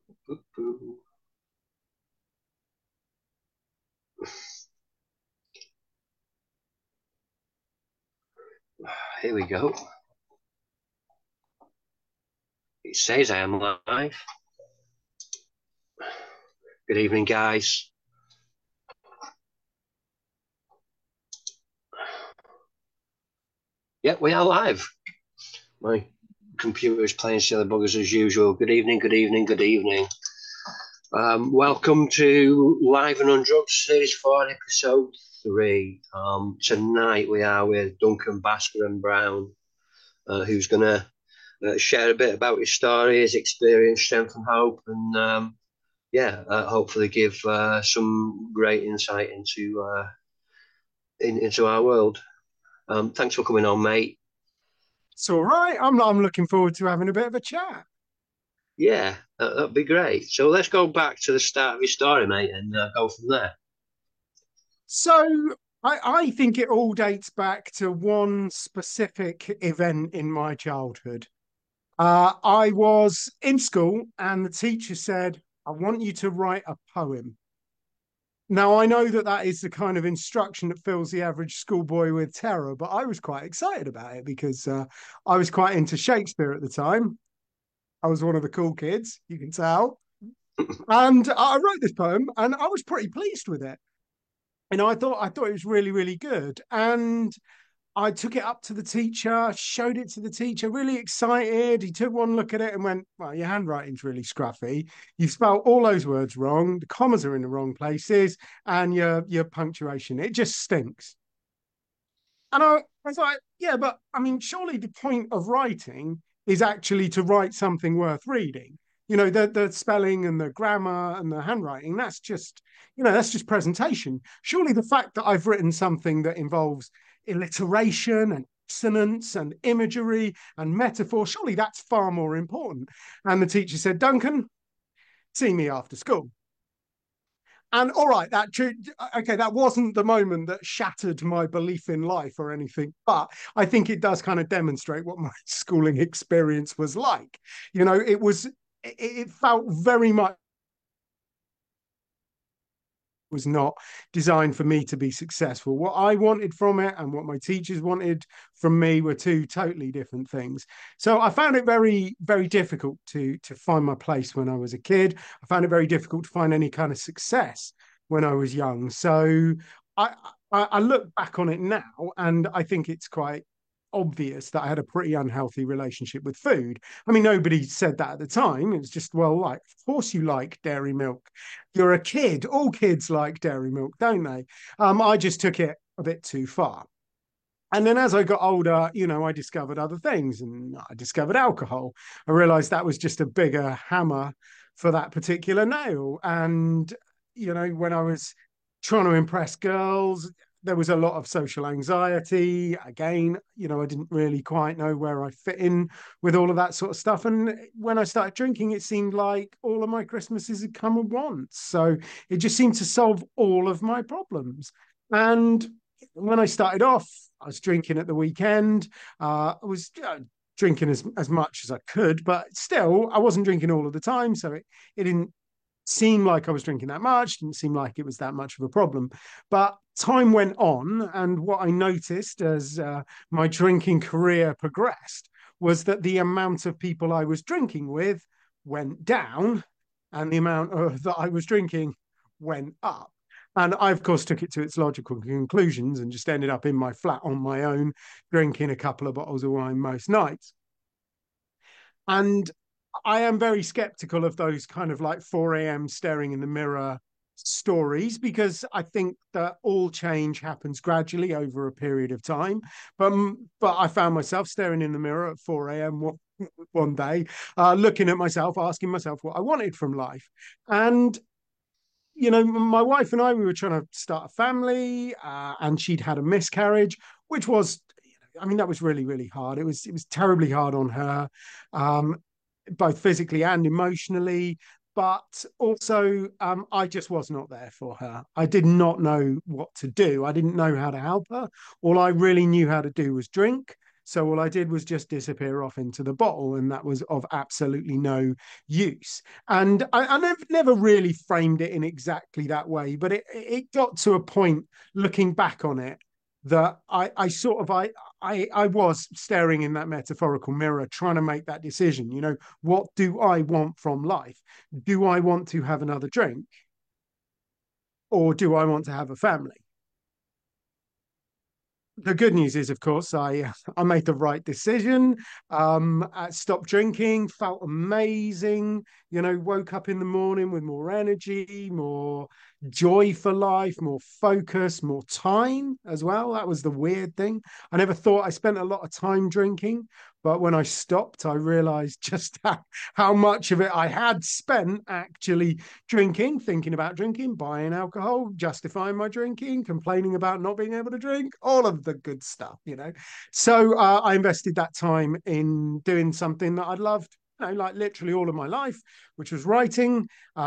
Here we go. It says I am live. Good evening, guys. Yeah, we are live. My computer is playing silly buggers as usual. Good evening, good evening, good evening. Welcome to Live and on Drugs, Series 4, Episode 3. Tonight we are with Duncan Basker and Brown, who's going to share a bit about his story, his experience, strength and hope, and hopefully give some great insight into our world. Thanks for coming on, mate. It's all right. I'm looking forward to having a bit of a chat. Yeah, that'd be great. So let's go back to the start of your story, mate, and go from there. So I think it all dates back to one specific event in my childhood. I was in school and the teacher said, I want you to write a poem. Now, I know that that is the kind of instruction that fills the average schoolboy with terror, but I was quite excited about it because I was quite into Shakespeare at the time. I was one of the cool kids, you can tell. And I wrote this poem and I was pretty pleased with it. And I thought it was really, really good. And I took it up to the teacher, showed it to the teacher, really excited. He took one look at it and went, well, your handwriting's really scruffy. You've spelled all those words wrong. The commas are in the wrong places, and your punctuation, it just stinks. And I was like, yeah, but I mean, surely the point of writing is actually to write something worth reading. The spelling and the grammar and the handwriting, that's just presentation. Surely the fact that I've written something that involves alliteration and assonance and imagery and metaphor, surely that's far more important. And the teacher said, Duncan, see me after school. And all right, that wasn't the moment that shattered my belief in life or anything, but I think it does kind of demonstrate what my schooling experience was like. It felt very much was not designed for me to be successful. What I wanted from it and what my teachers wanted from me were two totally different things. So I found it very, very difficult to find my place when I was a kid. I found it very difficult to find any kind of success when I was young. So I I look back on it now and I think it's quite obvious that I had a pretty unhealthy relationship with food. I mean, nobody said that at the time. It was just, well, like, of course you like dairy milk. You're a kid. All kids like dairy milk, don't they? I just took it a bit too far. And then as I got older, I discovered other things and I discovered alcohol. I realized that was just a bigger hammer for that particular nail. And, when I was trying to impress girls, there was a lot of social anxiety. Again, I didn't really quite know where I fit in with all of that sort of stuff. And when I started drinking, it seemed like all of my Christmases had come at once. So it just seemed to solve all of my problems. And when I started off, I was drinking at the weekend. I was drinking as much as I could, but still, I wasn't drinking all of the time. So it didn't seem like I was drinking that much, didn't seem like it was that much of a problem. But time went on, and what I noticed as my drinking career progressed was that the amount of people I was drinking with went down, and the amount that I was drinking went up. And I, of course, took it to its logical conclusions and just ended up in my flat on my own, drinking a couple of bottles of wine most nights. And I am very skeptical of those kind of like 4 a.m. staring in the mirror stories because I think that all change happens gradually over a period of time. But I found myself staring in the mirror at 4 a.m. one day, looking at myself, asking myself what I wanted from life. And my wife and I, we were trying to start a family, and she'd had a miscarriage, which was, I mean, that was really, really hard. It was terribly hard on her, um, both physically and emotionally. But also, I just was not there for her. I did not know what to do. I didn't know how to help her. All I really knew how to do was drink. So all I did was just disappear off into the bottle, and that was of absolutely no use. And I never really framed it in exactly that way, but it got to a point looking back on it that I sort of I was staring in that metaphorical mirror trying to make that decision. You know, what do I want from life? Do I want to have another drink, or do I want to have a family? The good news is, of course, I made the right decision. I stopped drinking, felt amazing. You know, woke up in the morning with more energy, more joy for life, more focus, more time as well. That was the weird thing. I never thought I spent a lot of time drinking, but when I stopped, I realized just how much of it I had spent actually drinking, thinking about drinking, buying alcohol, justifying my drinking, complaining about not being able to drink, all of the good stuff, you know. So I invested that time in doing something that I'd loved, you know, like literally all of my life, which was writing.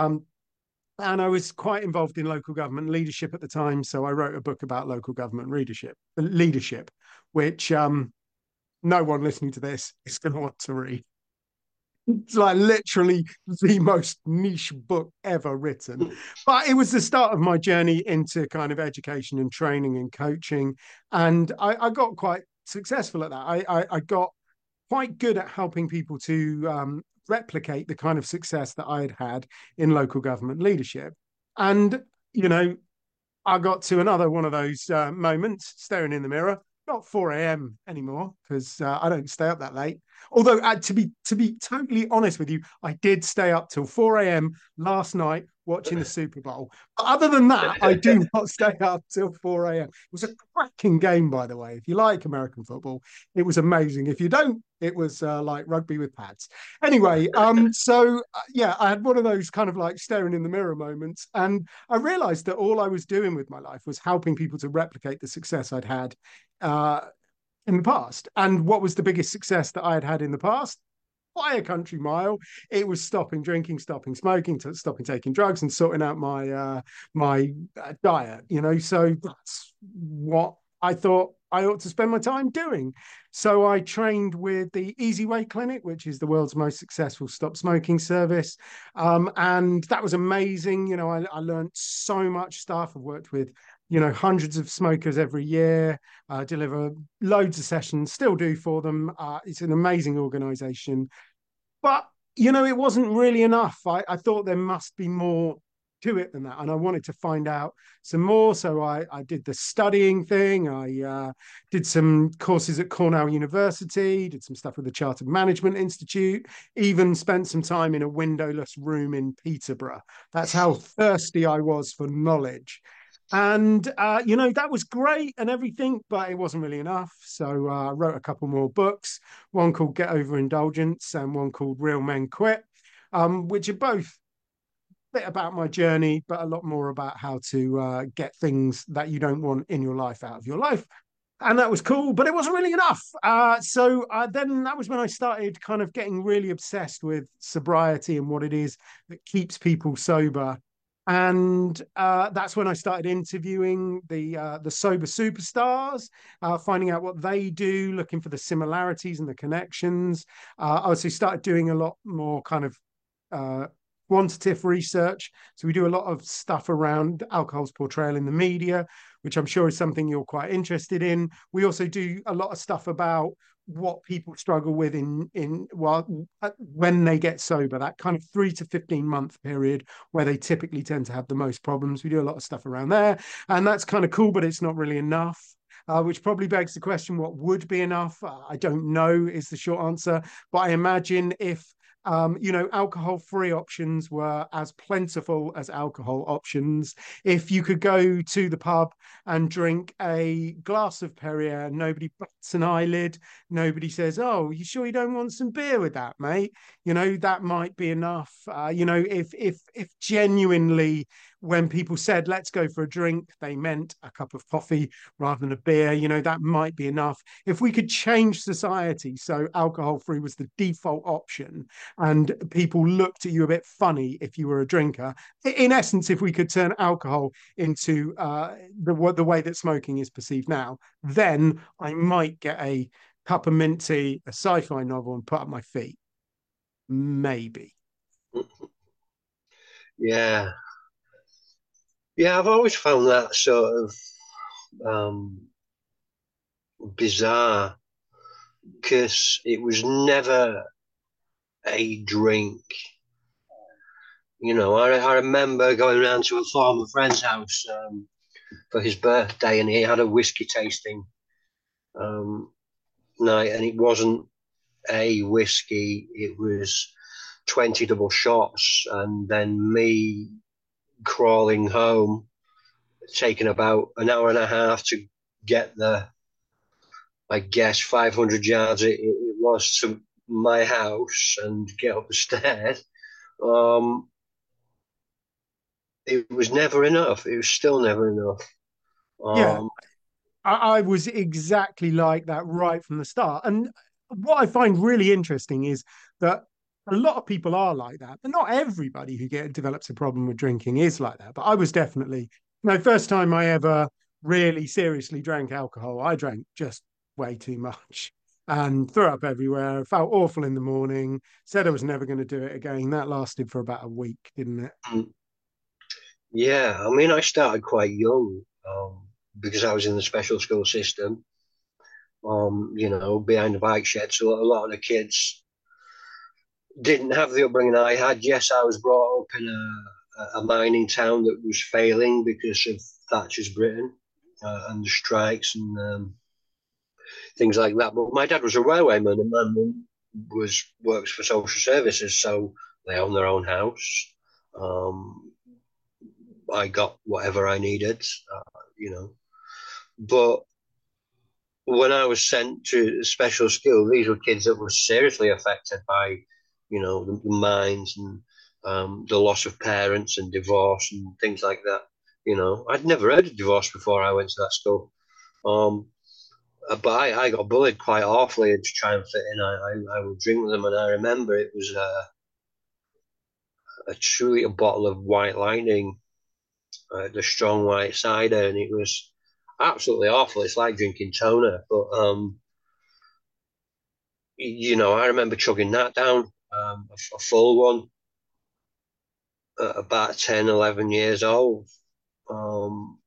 And I was quite involved in local government leadership at the time. So I wrote a book about local government leadership, which no one listening to this is going to want to read. It's like literally the most niche book ever written. But it was the start of my journey into kind of education and training and coaching. And I got quite successful at that. I got quite good at helping people to replicate the kind of success that I had had in local government leadership. And, you know, I got to another one of those moments, staring in the mirror. Not 4 a.m. anymore because I don't stay up that late. Although, to be totally honest with you, I did stay up till 4 a.m. last night watching the Super Bowl. But other than that, I do not stay up till 4 a.m. It was a cracking game, by the way. If you like American football, it was amazing. If you don't, it was like rugby with pads. Anyway, yeah, I had one of those kind of like staring in the mirror moments, and I realized that all I was doing with my life was helping people to replicate the success I'd had uh, in the past. And what was the biggest success that I had had in the past? By a country mile. It was stopping drinking, stopping smoking, stopping taking drugs, and sorting out my diet. You know, so that's what I thought I ought to spend my time doing. So I trained with the Easy Way Clinic, which is the world's most successful stop smoking service, and that was amazing. You know, I learned so much stuff. I've worked with hundreds of smokers every year, deliver loads of sessions, still do for them. It's an amazing organization. But, it wasn't really enough. I thought there must be more to it than that. And I wanted to find out some more. So I did the studying thing. I did some courses at Cornell University, did some stuff with the Chartered Management Institute, even spent some time in a windowless room in Peterborough. That's how thirsty I was for knowledge. And that was great and everything, but it wasn't really enough. So I wrote a couple more books, one called Get Over Indulgence and one called Real Men Quit, which are both a bit about my journey, but a lot more about how to get things that you don't want in your life out of your life. And that was cool, but it wasn't really enough. So then that was when I started kind of getting really obsessed with sobriety and what it is that keeps people sober. And that's when I started interviewing the sober superstars, finding out what they do, looking for the similarities and the connections. I also started doing a lot more kind of quantitative research. So we do a lot of stuff around alcohol's portrayal in the media, which I'm sure is something you're quite interested in. We also do a lot of stuff about what people struggle with when they get sober, that kind of 3 to 15 month period where they typically tend to have the most problems. We do a lot of stuff around there, and that's kind of cool, but it's not really enough. Which probably begs the question, what would be enough? I don't know is the short answer, but I imagine if alcohol-free options were as plentiful as alcohol options. If you could go to the pub and drink a glass of Perrier, nobody bats an eyelid, nobody says, "Oh, you sure you don't want some beer with that, mate?" That might be enough. If genuinely, when people said, "Let's go for a drink," they meant a cup of coffee rather than a beer, that might be enough. If we could change society so alcohol-free was the default option, and people looked at you a bit funny if you were a drinker. In essence, if we could turn alcohol into the way that smoking is perceived now, then I might get a cup of mint tea, a sci-fi novel, and put up my feet. Maybe. Yeah. Yeah, I've always found that sort of bizarre because it was never a drink. I remember going around to a former friend's house for his birthday, and he had a whiskey tasting um, night, and it wasn't a whiskey; it was 20 double shots, and then me crawling home, taking about an hour and a half to get the, I guess, 500 yards it was to my house and get up the stairs. Um, it was never enough. It was still never enough. Yeah, Um, I was exactly like that right from the start. And what I find really interesting is that a lot of people are like that, but not everybody who develops a problem with drinking is like that. But I was definitely, first time I ever really seriously drank alcohol, I drank just way too much and threw up everywhere. Felt awful in the morning. Said I was never going to do it again. That lasted for about a week, didn't it? yeah, I mean, I started quite young because I was in the special school system. Behind the bike shed. So a lot of the kids didn't have the upbringing I had. Yes, I was brought up in a mining town that was failing because of Thatcher's Britain and the strikes and things like that. But my dad was a railwayman, and my mum works for social services, so they own their own house. Um, I got whatever I needed, you know. But when I was sent to special school, these were kids that were seriously affected by, the mines and the loss of parents and divorce and things like that. I'd never heard of divorce before I went to that school. Um, but I got bullied quite awfully to try and fit in. I would drink with them, and I remember it was truly a bottle of White Lightning, the strong white cider, and it was absolutely awful. It's like drinking toner, but I remember chugging that down, a full one, at about 10, 11 years old, um,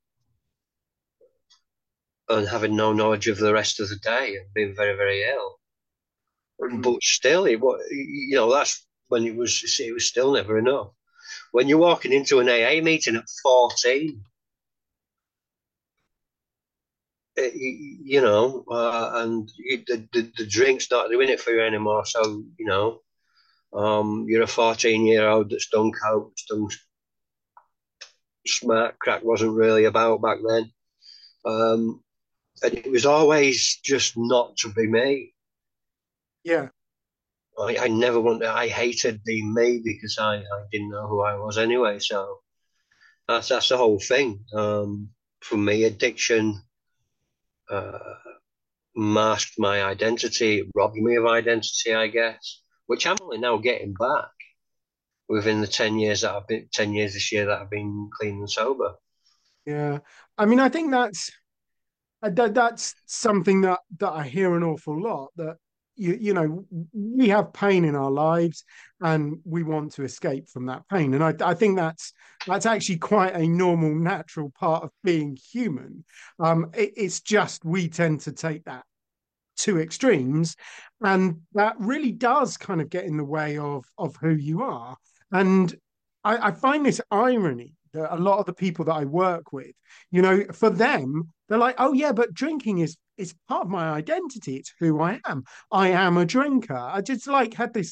and having no knowledge of the rest of the day and being very, very ill. Mm. But still, that's when it was still never enough. When you're walking into an AA meeting at 14, and the drink's not doing it for you anymore. So, you're a 14-year-old that's done coke, that's done smart crack wasn't really about back then. Um, and it was always just not to be me. Yeah. I never wanted, I hated being me because I didn't know who I was anyway. So that's the whole thing. For me, addiction uh, masked my identity, robbed me of identity, I guess, which I'm only now getting back within the 10 years that I've been 10 years this year that I've been clean and sober. Yeah. I mean, I think that's something that I hear an awful lot, that we have pain in our lives and we want to escape from that pain, and I think that's actually quite a normal, natural part of being human. It's just we tend to take that to extremes, and that really does kind of get in the way of who you are. And I find this irony that a lot of the people that I work with, for them, they're like, oh yeah, but drinking is part of my identity. It's who I am. I am a drinker. I just like had this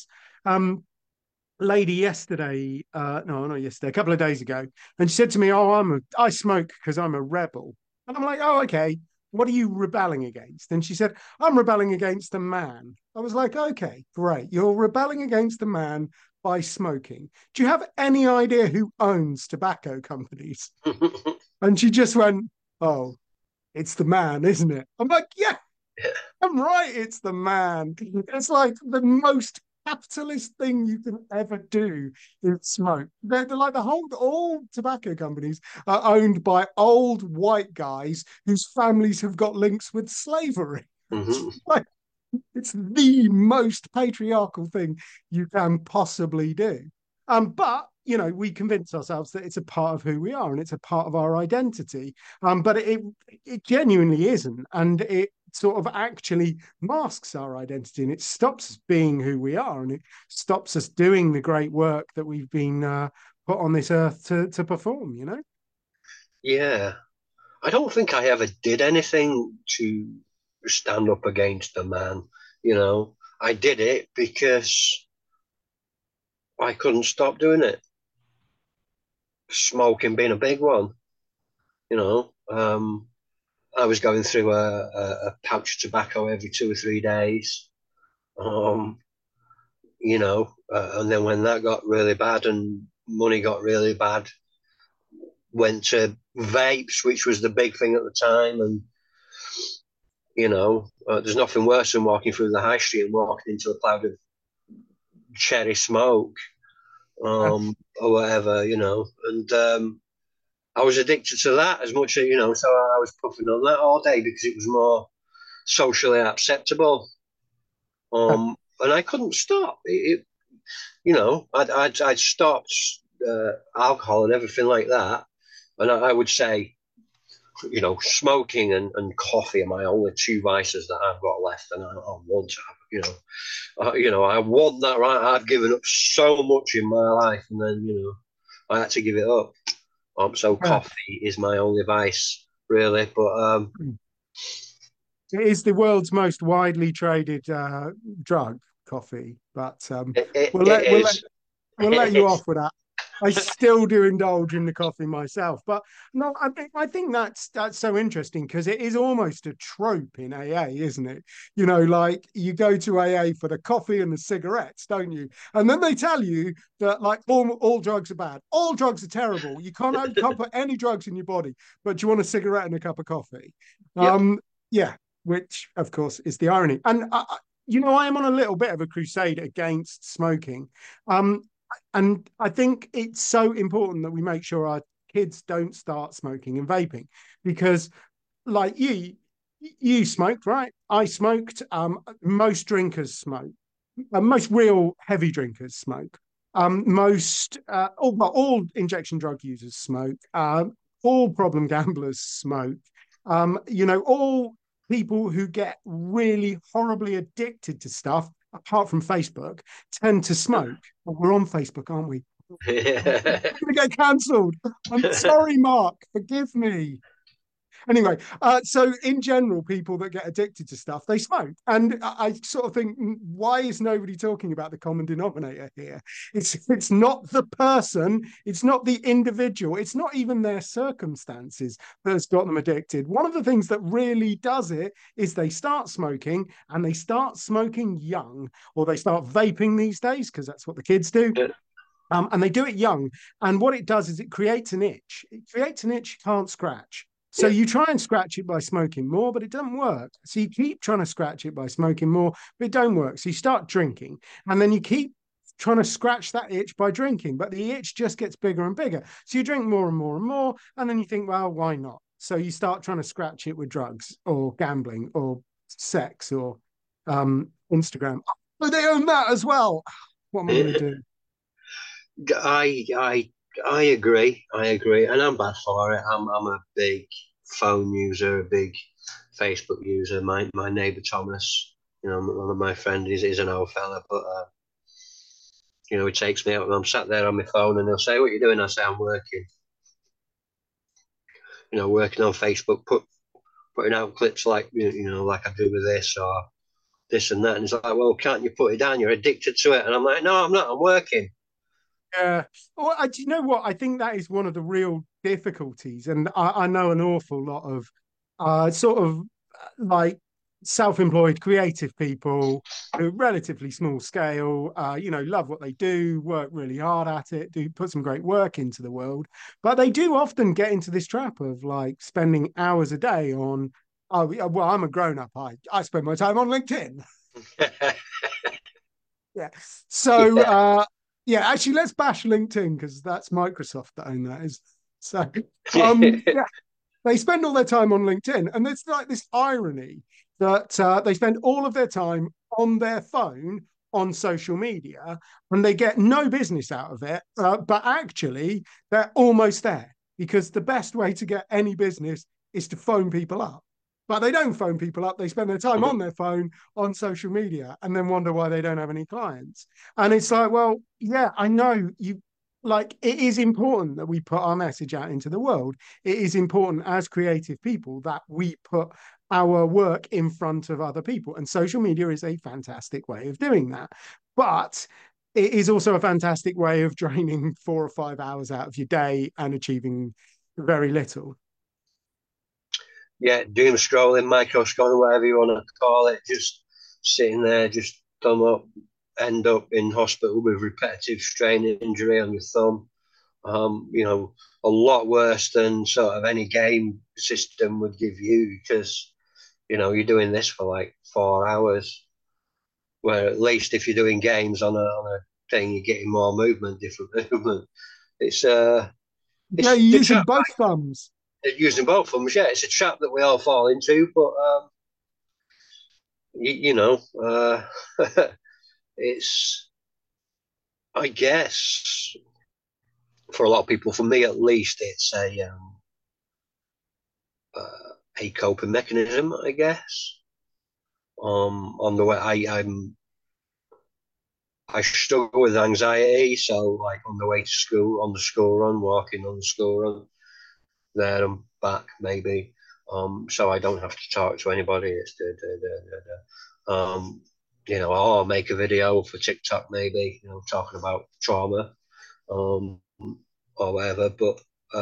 lady yesterday, no, not yesterday, a couple of days ago, and she said to me, "Oh, I smoke because I'm a rebel." And I'm like, "Oh, okay. What are you rebelling against?" And she said, "I'm rebelling against a man." I was like, "Okay, great. You're rebelling against a man by smoking. Do you have any idea who owns tobacco companies?" And she just went, "Oh, it's the man, isn't it?" I'm like, "Yeah, I'm right. It's the man." It's like the most capitalist thing you can ever do is smoke. They're like all tobacco companies are owned by old white guys whose families have got links with slavery. Mm-hmm. Like, It's the most patriarchal thing you can possibly do. But we convince ourselves that it's a part of who we are and it's a part of our identity. But it genuinely isn't, and it sort of actually masks our identity, and it stops us being who we are, and it stops us doing the great work that we've been put on this earth to perform. Yeah. I don't think I ever did anything to stand up against the man, you know. I did it because I couldn't stop doing it. Smoking being a big one, you know. I was going through a pouch of tobacco every 2 or 3 days. Um, and then when that got really bad and money got really bad, went to vapes, which was the big thing at the time. And, there's nothing worse than walking through the high street and walking into a cloud of cherry smoke, or whatever, And I was addicted to that as much as, so I was puffing on that all day because it was more socially acceptable. And I couldn't stop. I'd stopped alcohol and everything like that. And I would say, smoking and coffee are my only two vices that I've got left, and I want to have, I want that right. I've given up so much in my life, and then I had to give it up. So Yeah. coffee is my only vice, really. But It is the world's most widely traded drug, coffee. But it, we'll it let we'll let is. we'll let you off with that. I still do indulge in the coffee myself, but no, I think that's so interesting because it is almost a trope in AA, isn't it? Like you go to AA for the coffee and the cigarettes, don't you? And then they tell you that like all drugs are bad, all drugs are terrible. You can't put any drugs in your body, but you want a cigarette and a cup of coffee. Yep. Yeah, which of course is the irony. And I am on a little bit of a crusade against smoking. Um, and I think it's so important that we make sure our kids don't start smoking and vaping because, like you smoked, right? I smoked. Most drinkers smoke. Most real heavy drinkers smoke. All injection drug users smoke. All problem gamblers smoke. All people who get really horribly addicted to stuff, apart from Facebook, tend to smoke. Well, we're on Facebook, aren't we? We're going to get cancelled. I'm sorry, Mark. Forgive me. Anyway, so in general, people that get addicted to stuff, they smoke. And I sort of think, why is nobody talking about the common denominator here? It's not the person, it's not the individual, it's not even their circumstances that's got them addicted. One of the things that really does it is they start smoking and they start smoking young, or they start vaping these days, because that's what the kids do. And they do it young. And what it does is it creates an itch. It creates an itch you can't scratch. So Yeah. you try and scratch it by smoking more, but it doesn't work. So you keep trying to scratch it by smoking more, but it don't work. So you start drinking, and then you keep trying to scratch that itch by drinking, but the itch just gets bigger and bigger. So you drink more and more and more, and then you think, well, why not? So you start trying to scratch it with drugs or gambling or sex or Instagram. Oh, they own that as well. What am I going to do? I agree. I agree, and I'm bad for it. I'm a big phone user, a big Facebook user. My neighbour Thomas, one of my friends, is an old fella, but he takes me out and I'm sat there on my phone, and he'll say, "What are you doing?" I say, "I'm working." Working on Facebook, putting out clips like like I do with this or this and that, and he's like, "Well, can't you put it down? You're addicted to it." And I'm like, "No, I'm not. I'm working." Yeah. Well, do you know what? I think that is one of the real difficulties. And I know an awful lot of sort of like self-employed creative people who are relatively small scale, love what they do, work really hard at it, do put some great work into the world. But they do often get into this trap of like spending hours a day on, oh, yeah, well, I'm a grown up. I spend my time on LinkedIn. Yeah. So Yeah. yeah, actually let's bash LinkedIn because that's Microsoft that own that is. So yeah. they spend all their time on LinkedIn, and there's like this irony that they spend all of their time on their phone on social media, and they get no business out of it. But actually, they're almost there because the best way to get any business is to phone people up. But they don't phone people up. They spend their time on their phone on social media and then wonder why they don't have any clients. And it's like, well, yeah, I know you like it is important that we put our message out into the world. It is important as creative people that we put our work in front of other people. And social media is a fantastic way of doing that. But it is also a fantastic way of draining 4 or 5 hours out of your day and achieving very little. Yeah, doom scrolling, micro scrolling, whatever you want to call it, just sitting there, just thumb up, end up in hospital with repetitive strain injury on your thumb. A lot worse than sort of any game system would give you because, you're doing this for like 4 hours. Where at least if you're doing games on a thing, you're getting more movement, different movement. It's Yeah, it's you're the using trap both thumbs. using both of them. Yeah, it's a trap that we all fall into, but you, you know, uh, it's I guess for a lot of people, for me at least, it's a coping mechanism, I guess. On the way I struggle with anxiety, so like on the way to school, on the school run, walking on the school run, there and back maybe. So I don't have to talk to anybody. It's I'll make a video for TikTok maybe, talking about trauma, um, or whatever. But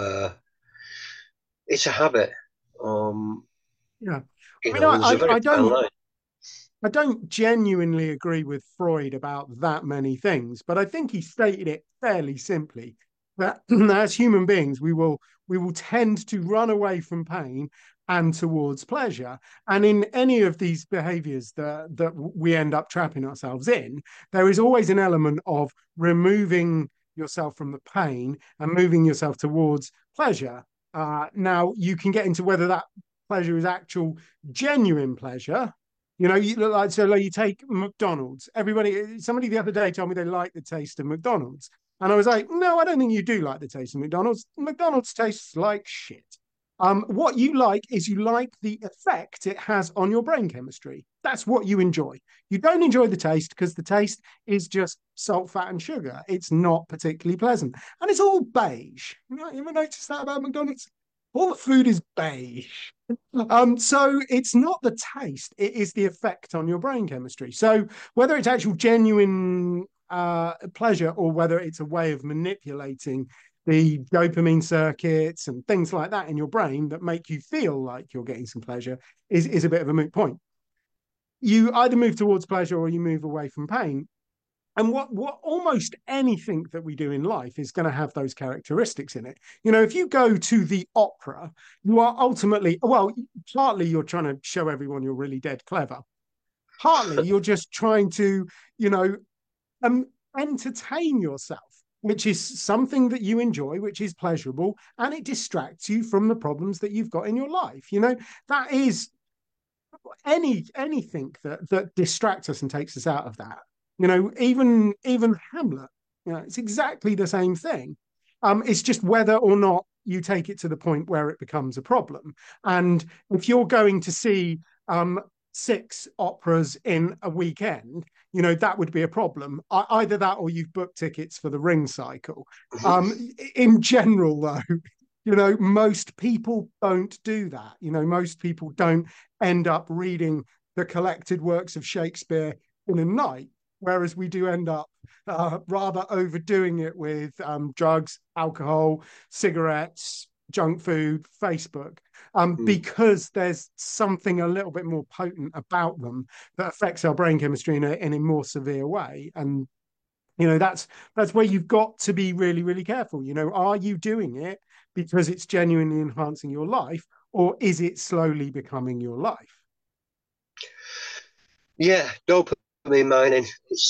it's a habit. Um, Yeah. I mean, I, there's a I, very I fine don't line. I don't genuinely agree with Freud about that many things, but I think he stated it fairly simply that as human beings, we will tend to run away from pain and towards pleasure. And in any of these behaviors that we end up trapping ourselves in, there is always an element of removing yourself from the pain and moving yourself towards pleasure. Now you can get into whether that pleasure is actual genuine pleasure. You look like so. Like you take McDonald's. Somebody the other day told me they like the taste of McDonald's, and I was like, no, I don't think you do like the taste of McDonald's. McDonald's tastes like shit. What you like is you like the effect it has on your brain chemistry. That's what you enjoy. You don't enjoy the taste because the taste is just salt, fat, and sugar. It's not particularly pleasant, and it's all beige. You ever noticed that about McDonald's? All the food is beige. So it's not the taste, it is the effect on your brain chemistry. So whether it's actual genuine pleasure or whether it's a way of manipulating the dopamine circuits and things like that in your brain that make you feel like you're getting some pleasure is a bit of a moot point. You either move towards pleasure or you move away from pain. And what almost anything that we do in life is going to have those characteristics in it. If you go to the opera, you are ultimately, well, partly you're trying to show everyone you're really dead clever. Partly you're just trying to, you know, um, entertain yourself, which is something that you enjoy, which is pleasurable, and it distracts you from the problems that you've got in your life. That is anything that distracts us and takes us out of that. Even Hamlet, it's exactly the same thing. It's just whether or not you take it to the point where it becomes a problem. And if you're going to see 6 operas in a weekend, that would be a problem. Either that or you've booked tickets for the Ring Cycle. In general, though, most people don't do that. Most people don't end up reading the collected works of Shakespeare in a night, whereas we do end up rather overdoing it with drugs, alcohol, cigarettes, junk food, Facebook, because there's something a little bit more potent about them that affects our brain chemistry in a more severe way. And that's where you've got to be really, really careful. Are you doing it because it's genuinely enhancing your life, or is it slowly becoming your life? Yeah, dopamine mining. It's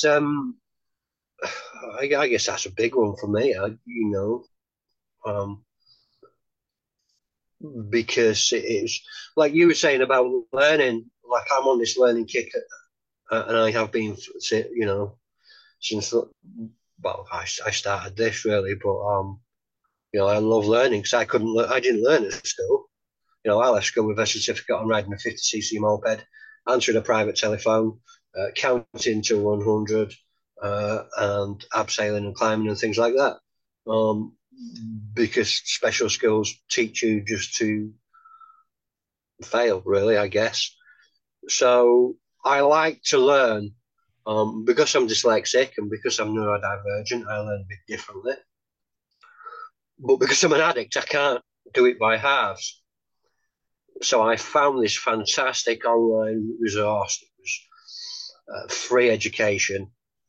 I guess that's a big one for me. Um, because it's like you were saying about learning. Like I'm on this learning kick, and I have been, since I started this really, but I love learning because I didn't learn at school. I left school with a certificate on riding a 50cc moped, answering a private telephone, counting to 100, and abseiling and climbing and things like that. Because special schools teach you just to fail, really, I guess. So I like to learn. Because I'm dyslexic and because I'm neurodivergent, I learn a bit differently. But because I'm an addict, I can't do it by halves. So I found this fantastic online resource. It was free education.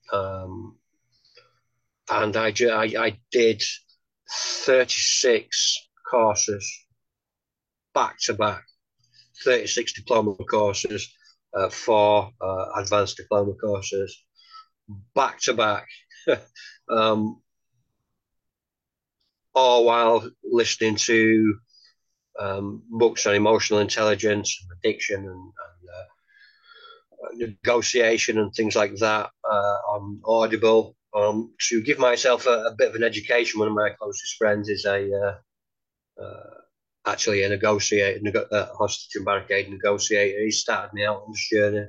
And I did 36 courses back to back, 36 diploma courses, 4 advanced diploma courses, back to back, all while listening to books on emotional intelligence, addiction, and negotiation and things like that on Audible. To give myself a bit of an education, one of my closest friends is actually a negotiator, hostage and barricade negotiator. He started me out on this journey.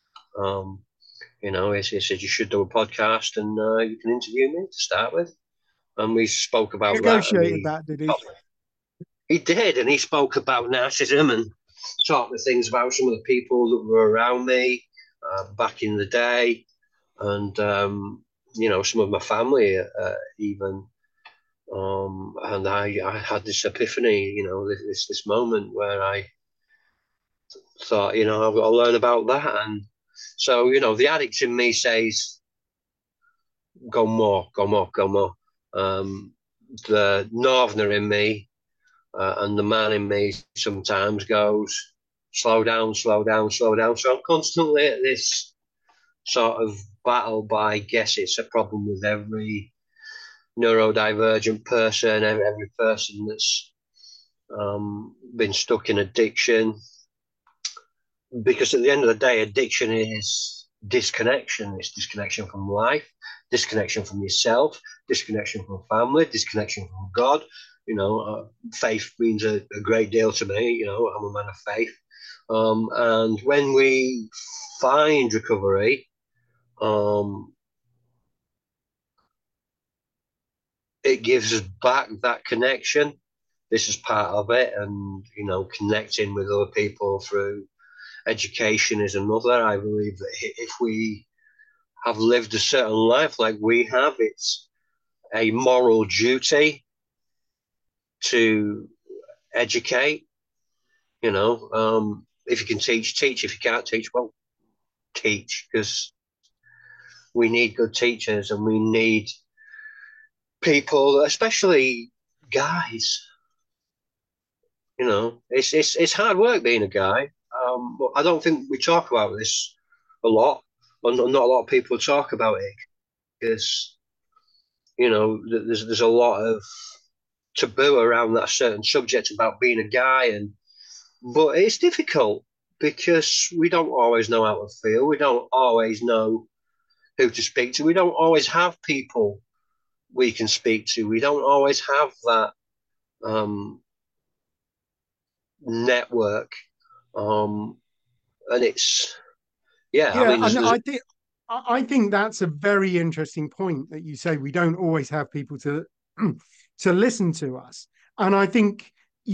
He said you should do a podcast and you can interview me to start with. And we spoke about negotiated that, did he? He did, and he spoke about narcissism and talked with things about some of the people that were around me back in the day, and some of my family even. And I had this epiphany, this moment where I thought, I've got to learn about that. And so, the addict in me says, go more, go more, go more. The northerner in me and the man in me sometimes goes, slow down, slow down, slow down. So I'm constantly at this sort of battle, but I guess it's a problem with every neurodivergent person, every person that's been stuck in addiction. Because at the end of the day, addiction is disconnection. It's disconnection from life, disconnection from yourself, disconnection from family, disconnection from God. Faith means a great deal to me. I'm a man of faith. And when we find recovery, it gives us back that connection. This is part of it. And, connecting with other people through education is another. I believe that if we have lived a certain life like we have, it's a moral duty to educate. If you can teach, teach. If you can't teach, well, teach, because we need good teachers and we need people, especially guys. It's hard work being a guy. But I don't think we talk about this a lot. Not a lot of people talk about it because there's a lot of taboo around that certain subject about being a guy, but it's difficult because we don't always know how to feel. We don't always know who to speak to. We don't always have people we can speak to. We don't always have that network. And it's I think that's a very interesting point that you say we don't always have people to to listen to us. And I think,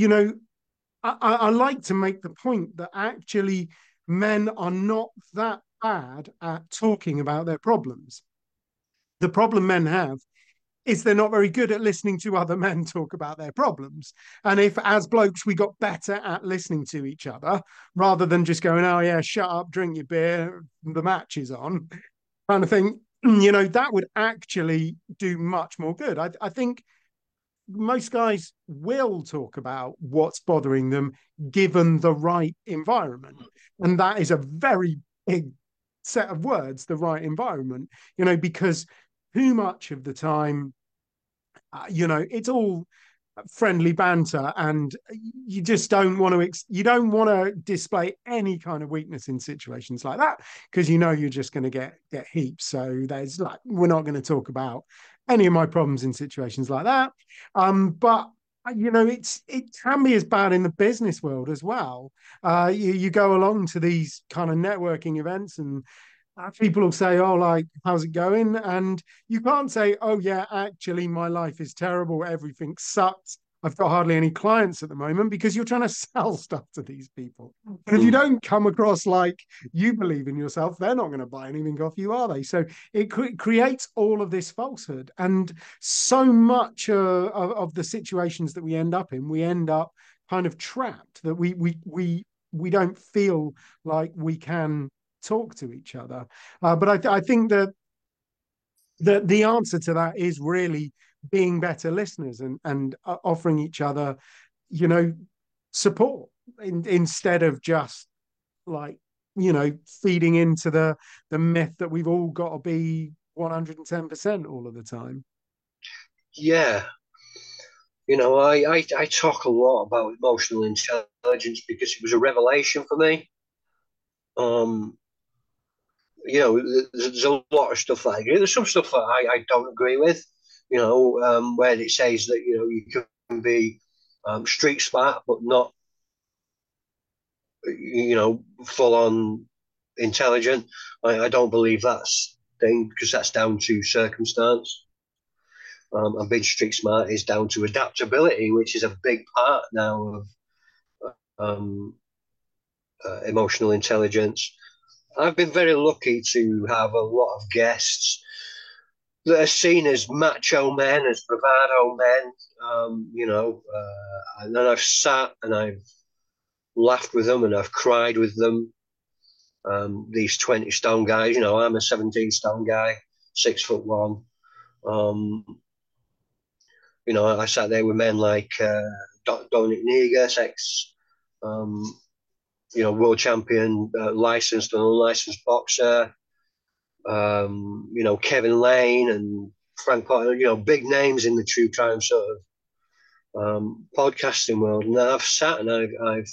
I like to make the point that actually men are not that bad at talking about their problems. The problem men have is they're not very good at listening to other men talk about their problems. And if, as blokes, we got better at listening to each other rather than just going, oh, yeah, shut up, drink your beer, the match is on, kind of thing, that would actually do much more good. I think most guys will talk about what's bothering them given the right environment. And that is a very big set of words, the right environment, because too much of the time, it's all friendly banter, and you just don't want to you don't want to display any kind of weakness in situations like that, because you know you're just going to get heaps. So there's like, we're not going to talk about any of my problems in situations like that. But you know, it can be as bad in the business world as well. You go along to these kind of networking events, and people will say, "Oh, like, how's it going?" And you can't say, "Oh, yeah, actually, my life is terrible. Everything sucks. I've got hardly any clients at the moment," because you're trying to sell stuff to these people. And if you Mm. don't come across like you believe in yourself, they're not going to buy anything off you, are they? So it creates all of this falsehood. And so much of the situations that we end up in, we end up kind of trapped, that we don't feel like we can talk to each other. But I think that the answer to that is really being better listeners, and offering each other, you know, support, instead of just like, you know, feeding into the myth that we've all got to be 110% all of the time. Yeah, I talk a lot about emotional intelligence because it was a revelation for me. Um, there's a lot of stuff that I agree. There's some stuff that I don't agree with. Where it says that you can be street smart but not full on intelligent. I don't believe that's thing because that's down to circumstance. And being street smart is down to adaptability, which is a big part now of emotional intelligence. I've been very lucky to have a lot of guests that are seen as macho men, as bravado men, and then I've sat and I've laughed with them and I've cried with them. These 20 stone guys, I'm a 17 stone guy, 6'1". Um, I sat there with men like Dominic Negas, ex, um, world champion, licensed and unlicensed boxer, Kevin Lane and Frank Potter, big names in the true crime sort of podcasting world. And I've sat and I've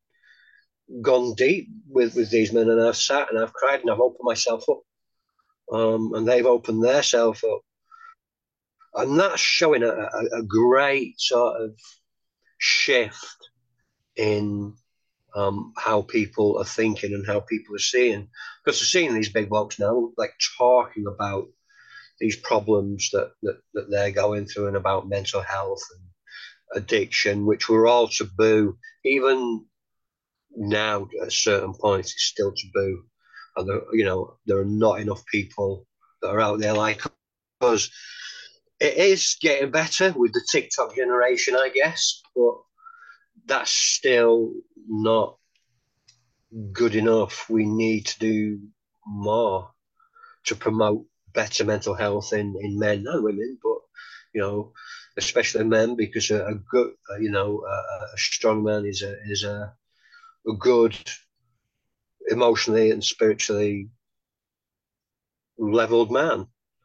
gone deep with these men, and I've sat and I've cried and I've opened myself up, and they've opened themselves up. And that's showing a great sort of shift in how people are thinking and how people are seeing. Because they're seeing these big blokes now, like talking about these problems that they're going through and about mental health and addiction, which were all taboo. Even now, at certain points, it's still taboo. And there are not enough people that are out there like us. It is getting better with the TikTok generation, I guess, but that's still not good enough. We need to do more to promote better mental health in men and women, but especially men, because a good, a strong man is a good emotionally and spiritually leveled man.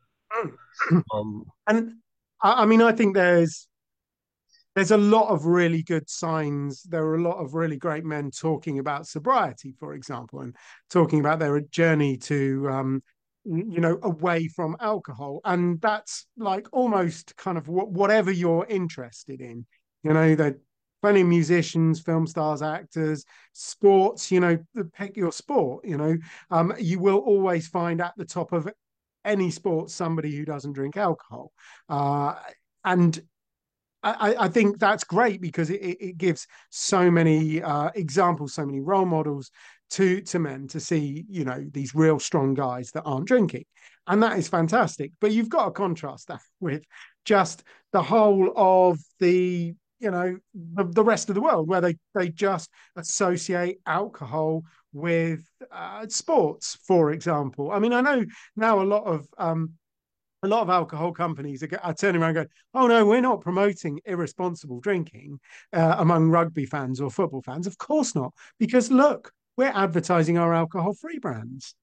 Um, And I mean, I think there's a lot of really good signs. There are a lot of really great men talking about sobriety, for example, and talking about their journey to, you know, away from alcohol. And that's like almost kind of whatever you're interested in. You know, there are plenty of musicians, film stars, actors, sports, you know, pick your sport, you know. You will always find at the top of any sport somebody who doesn't drink alcohol. And I think that's great because it gives so many examples, so many role models to men to see, you know, these real strong guys that aren't drinking. And that is fantastic. But you've got to contrast that with just the whole of you know, the rest of the world where they just associate alcohol with sports, for example. I mean, I know now a lot of alcohol companies are turning around and going, oh, no, we're not promoting irresponsible drinking among rugby fans or football fans. Of course not. Because look, we're advertising our alcohol free brands.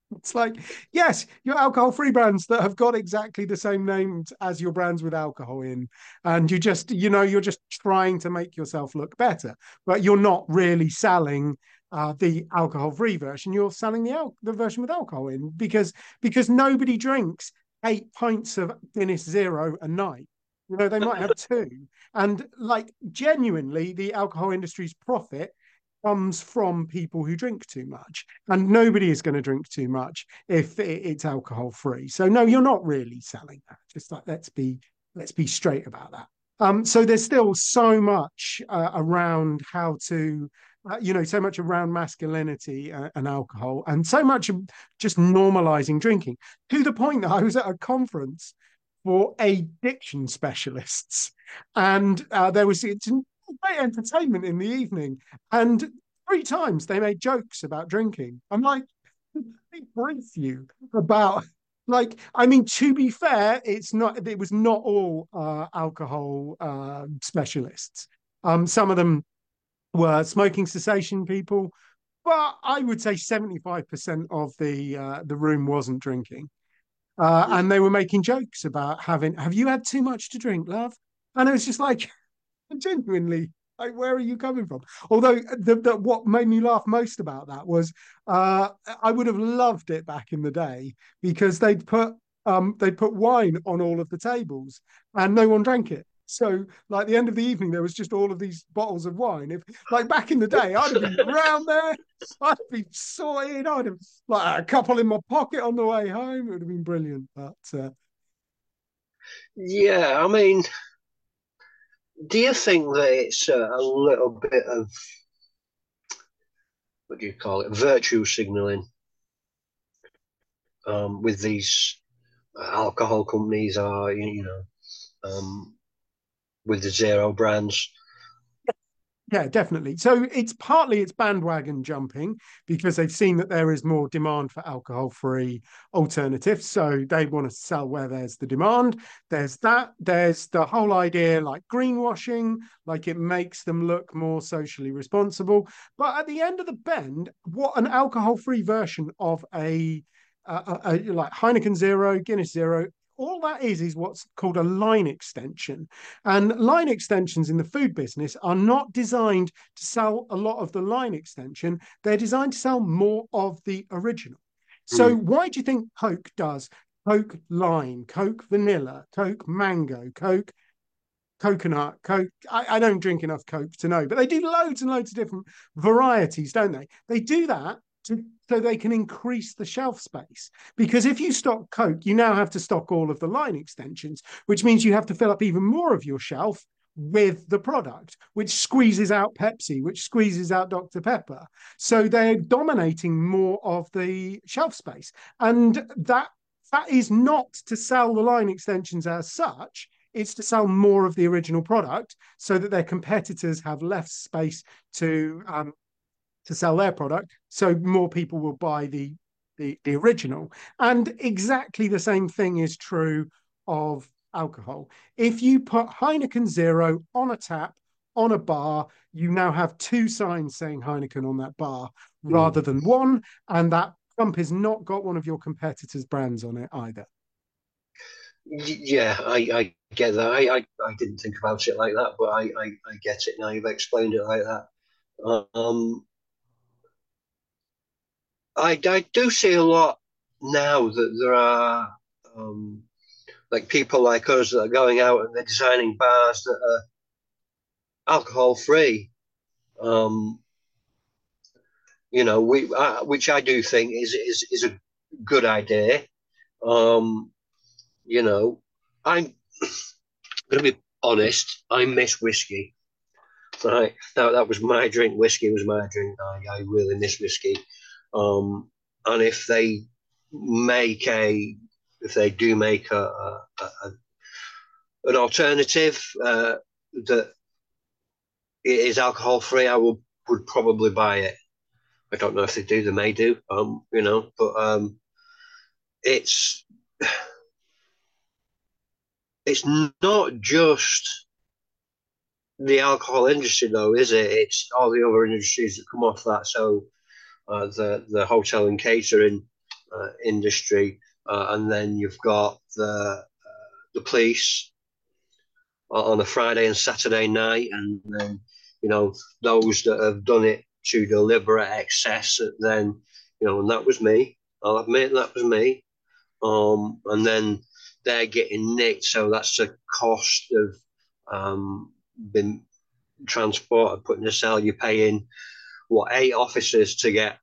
It's like, yes, your alcohol-free brands that have got exactly the same names as your brands with alcohol in, and you're just trying to make yourself look better, but you're not really selling the alcohol-free version. You're selling the version with alcohol in because nobody drinks 8 pints of Guinness Zero a night. They might have two, and like genuinely, the alcohol industry's profit comes from people who drink too much, and nobody is going to drink too much if it's alcohol free. So no, you're not really selling that. Just like let's be straight about that. So there's still so much around how to so much around masculinity and alcohol, and so much just normalizing drinking, to the point that I was at a conference for addiction specialists, and there was it's great entertainment in the evening. And 3 times they made jokes about drinking. I'm like, they brief you about, like, I mean, to be fair, it was not all alcohol specialists. Some of them were smoking cessation people, but I would say 75% of the room wasn't drinking. And they were making jokes about have you had too much to drink, love? And it was just like, genuinely, like, where are you coming from? Although what made me laugh most about that was I would have loved it back in the day because they'd put wine on all of the tables and no one drank it. So, like, the end of the evening, there was just all of these bottles of wine. If, like, back in the day, I'd have been round there, I'd be sorted, I'd have like a couple in my pocket on the way home. It would have been brilliant. But Yeah, I mean, do you think that it's a little bit of, what do you call it, virtue signaling with these alcohol companies, or with the zero brands? yeah, definitely. So it's bandwagon jumping because they've seen that there is more demand for alcohol-free alternatives. So they want to sell where there's the demand. There's that. There's the whole idea like greenwashing, like it makes them look more socially responsible. But at the end of the bend, what an alcohol-free version of a like Heineken Zero, Guinness Zero, all that is what's called a line extension. And line extensions in the food business are not designed to sell a lot of the line extension. They're designed to sell more of the original. So Mm. why do you think Coke does Coke lime, Coke vanilla, Coke mango, Coke coconut, Coke? I don't drink enough Coke to know, but they do loads and loads of different varieties, don't they? They do that so they can increase the shelf space. Because if you stock Coke, you now have to stock all of the line extensions, which means you have to fill up even more of your shelf with the product, which squeezes out Pepsi, which squeezes out Dr. Pepper. So they're dominating more of the shelf space. And that is not to sell the line extensions as such. It's to sell more of the original product so that their competitors have less space to sell their product, so more people will buy the original. And exactly the same thing is true of alcohol. If you put Heineken Zero on a tap on a bar, you now have two signs saying Heineken on that bar rather Mm. than one, and that pump has not got one of your competitors' brands on it either. Yeah, I get that. I didn't think about it like that, but I get it now. You've explained it like that. Um, I do see a lot now that there are like people like us that are going out and they're designing bars that are alcohol free. Um, which I do think is a good idea. Um, you know, I'm going to be honest. I miss whiskey. Right now, that was my drink. Whiskey was my drink. I really miss whiskey. And make a, if they do make an alternative that it is alcohol free, would probably buy it. I don't know if they do. They may do. But it's it's not just the alcohol industry, though, is it? It's all the other industries that come off that. So the hotel and catering, industry, and then you've got the police on a Friday and Saturday night, and then those that have done it to deliberate excess. Then and that was me. I'll admit that was me. And then they're getting nicked, so that's the cost of being transported, put in a cell. You're paying 8 officers to get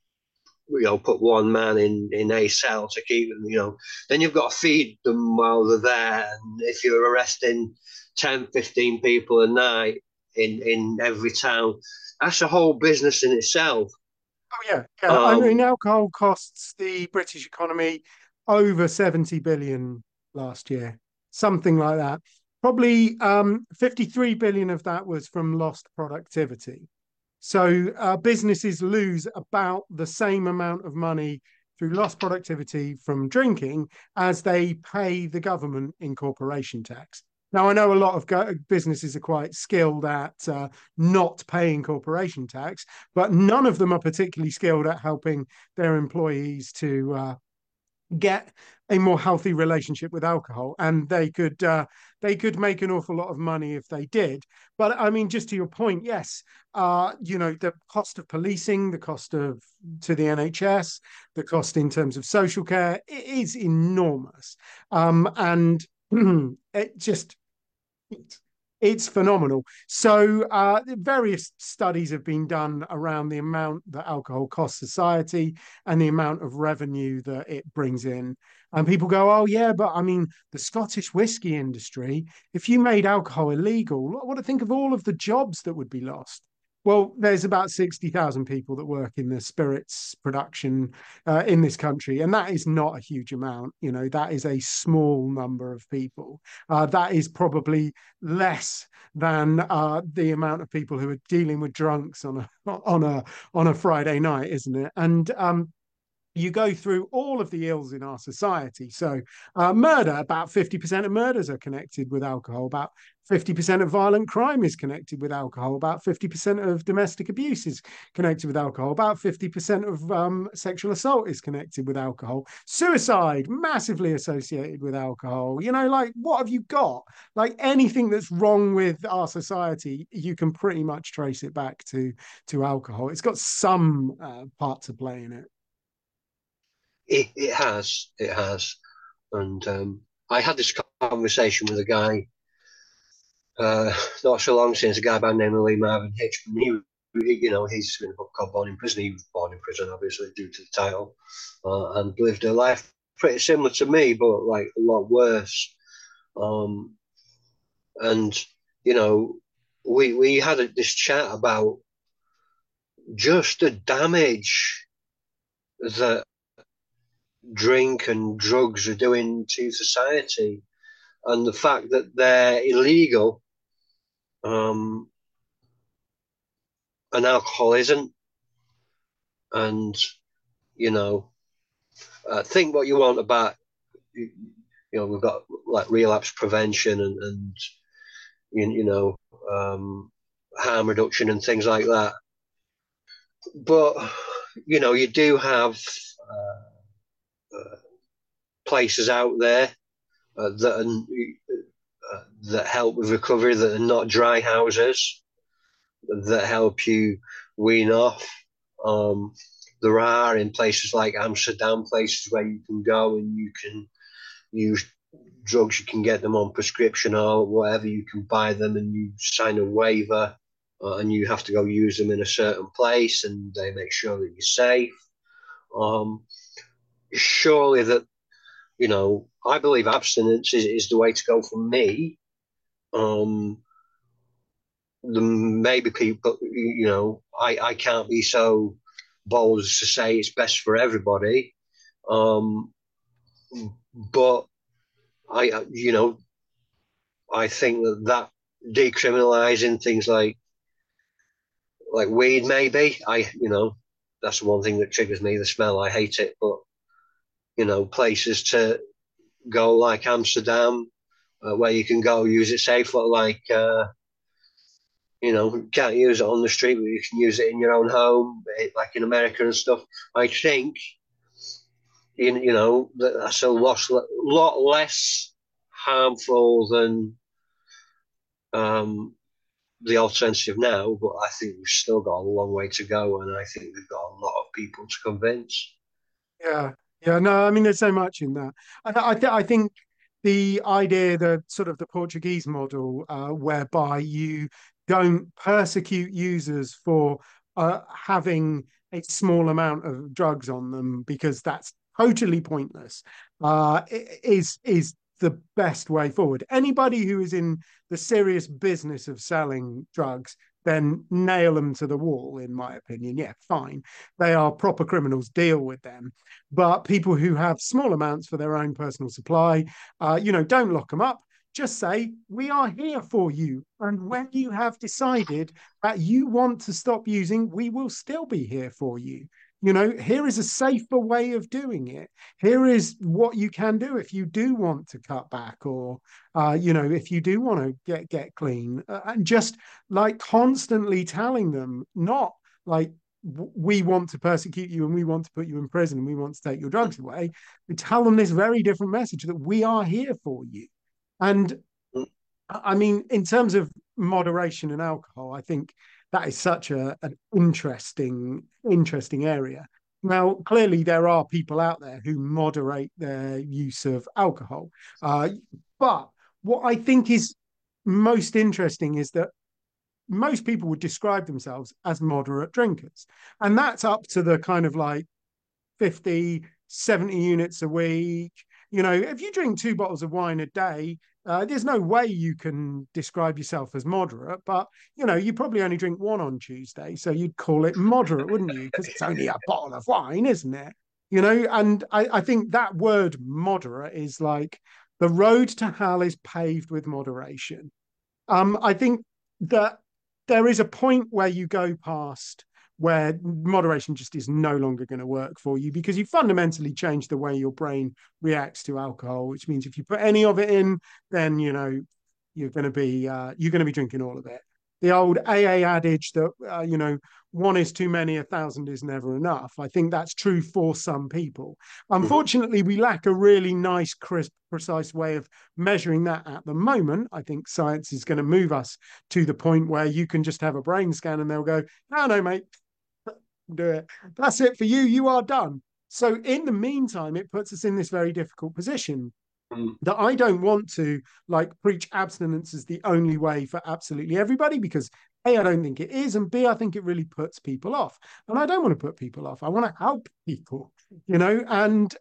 put one man in a cell to keep them. Then you've got to feed them while they're there, and if you're arresting 10, 15 people a night in every town, that's a whole business in itself. Oh yeah. I mean, alcohol costs the British economy over 70 billion last year, something like that. Probably 53 billion of that was from lost productivity. So businesses lose about the same amount of money through lost productivity from drinking as they pay the government in corporation tax. Now, I know a lot of businesses are quite skilled at not paying corporation tax, but none of them are particularly skilled at helping their employees to get a more healthy relationship with alcohol, and they could make an awful lot of money if they did. But I mean, just to your point, yes, the cost of policing, the cost of to the NHS, the cost in terms of social care, it is enormous, and it just it's phenomenal. So various studies have been done around the amount that alcohol costs society and the amount of revenue that it brings in. And people go, oh, yeah, but I mean, the Scottish whiskey industry, if you made alcohol illegal, what do you think of all of the jobs that would be lost? Well, there's about 60,000 people that work in the spirits production in this country, and that is not a huge amount. That is a small number of people. That is probably less than the amount of people who are dealing with drunks on a Friday night, isn't it? And you go through all of the ills in our society. So murder, about 50% of murders are connected with alcohol. About 50% of violent crime is connected with alcohol. About 50% of domestic abuse is connected with alcohol. About 50% of sexual assault is connected with alcohol. Suicide, massively associated with alcohol. Like, what have you got? Like, anything that's wrong with our society, you can pretty much trace it back to alcohol. It's got some part to play in it. It has. And I had this conversation with a guy not so long since, a guy by the name of Lee Marvin Hitchman. He's in a book called Born in Prison. He was born in prison, obviously, due to the title, and lived a life pretty similar to me, but like a lot worse. And we had this chat about just the damage that drink and drugs are doing to society, and the fact that they're illegal, and alcohol isn't. And think what you want about we've got like relapse prevention and harm reduction and things like that, but you do have places out there that help with recovery, that are not dry houses, that help you wean off. There are, in places like Amsterdam, places where you can go and you can use drugs. You can get them on prescription or whatever. You can buy them and you sign a waiver, and you have to go use them in a certain place, and they make sure that you're safe. Surely that, I believe abstinence is the way to go for me. Maybe people, I can't be so bold as to say it's best for everybody. But I think that decriminalizing things like weed, maybe, that's the one thing that triggers me, the smell. I hate it. But, places to go like Amsterdam, where you can go use it safely, like, you can't use it on the street, but you can use it in your own home, like in America and stuff. I think you know, that's a lot less harmful than um, the alternative now. But I think we've still got a long way to go, and I think we've got a lot of people to convince. Yeah, yeah. No, I mean, there's so much in that, and I think the idea, the sort of the Portuguese model, whereby you don't persecute users for having a small amount of drugs on them because that's totally pointless, is the best way forward. Anybody who is in the serious business of selling drugs, then nail them to the wall, in my opinion. Yeah, fine. They are proper criminals, deal with them. But people who have small amounts for their own personal supply, don't lock them up. Just say, we are here for you. And when you have decided that you want to stop using, we will still be here for you. Here is a safer way of doing it. Here is what you can do if you do want to cut back, or if you do want to get clean, and just like constantly telling them, not like we want to persecute you and we want to put you in prison and we want to take your drugs away. We tell them this very different message, that we are here for you. And I mean, in terms of moderation and alcohol, I think that is such an interesting area. Now, clearly, there are people out there who moderate their use of alcohol. But what I think is most interesting is that most people would describe themselves as moderate drinkers. And that's up to the kind of like 50, 70 units a week. If you drink 2 bottles of wine a day, there's no way you can describe yourself as moderate, but you probably only drink one on Tuesday. So you'd call it moderate, wouldn't you? Because it's only a bottle of wine, isn't it? And I think that word moderate is like the road to hell is paved with moderation. I think that there is a point where you go past where moderation just is no longer going to work for you, because you fundamentally change the way your brain reacts to alcohol, which means if you put any of it in, then you're going to be drinking all of it. The old AA adage that one is too many, 1,000 is never enough. I think that's true for some people. Mm-hmm. Unfortunately, we lack a really nice, crisp, precise way of measuring that at the moment. I think science is going to move us to the point where you can just have a brain scan and they'll go, "No, no, mate, do it. That's it for you. You are done." So in the meantime, it puts us in this very difficult position that I don't want to like preach abstinence as the only way for absolutely everybody, because A, I don't think it is, and B, I think it really puts people off. And I don't want to put people off. I want to help people, and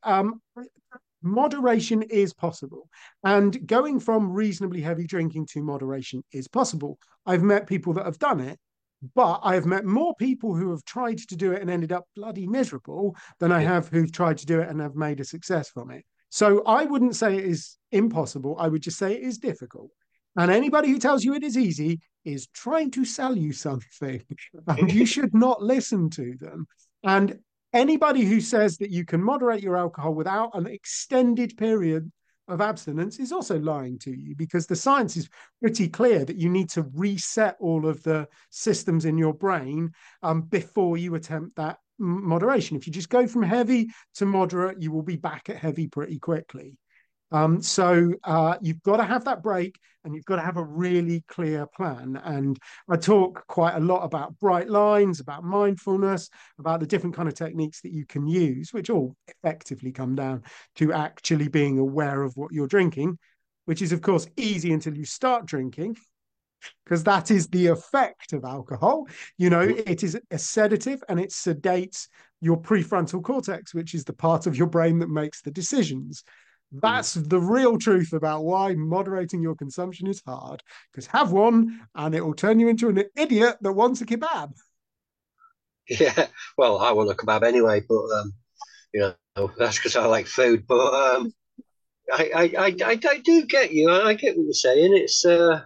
moderation is possible. And going from reasonably heavy drinking to moderation is possible. I've met people that have done it, but I have met more people who have tried to do it and ended up bloody miserable than I Yeah. have who've tried to do it and have made a success from it. So I wouldn't say it is impossible. I would just say it is difficult. And anybody who tells you it is easy is trying to sell you something, and you should not listen to them. And anybody who says that you can moderate your alcohol without an extended period of abstinence is also lying to you, because the science is pretty clear that you need to reset all of the systems in your brain before you attempt that moderation. If you just go from heavy to moderate, you will be back at heavy pretty quickly. So you've got to have that break, and you've got to have a really clear plan. And I talk quite a lot about bright lines, about mindfulness, about the different kind of techniques that you can use, which all effectively come down to actually being aware of what you're drinking, which is, of course, easy until you start drinking, because that is the effect of alcohol. It is a sedative, and it sedates your prefrontal cortex, which is the part of your brain that makes the decisions. Mm-hmm. That's the real truth about why moderating your consumption is hard. Because have one, and it will turn you into an idiot that wants a kebab. Yeah. Well, I want a kebab anyway, but that's because I like food. But I do get you. I get what you're saying. It's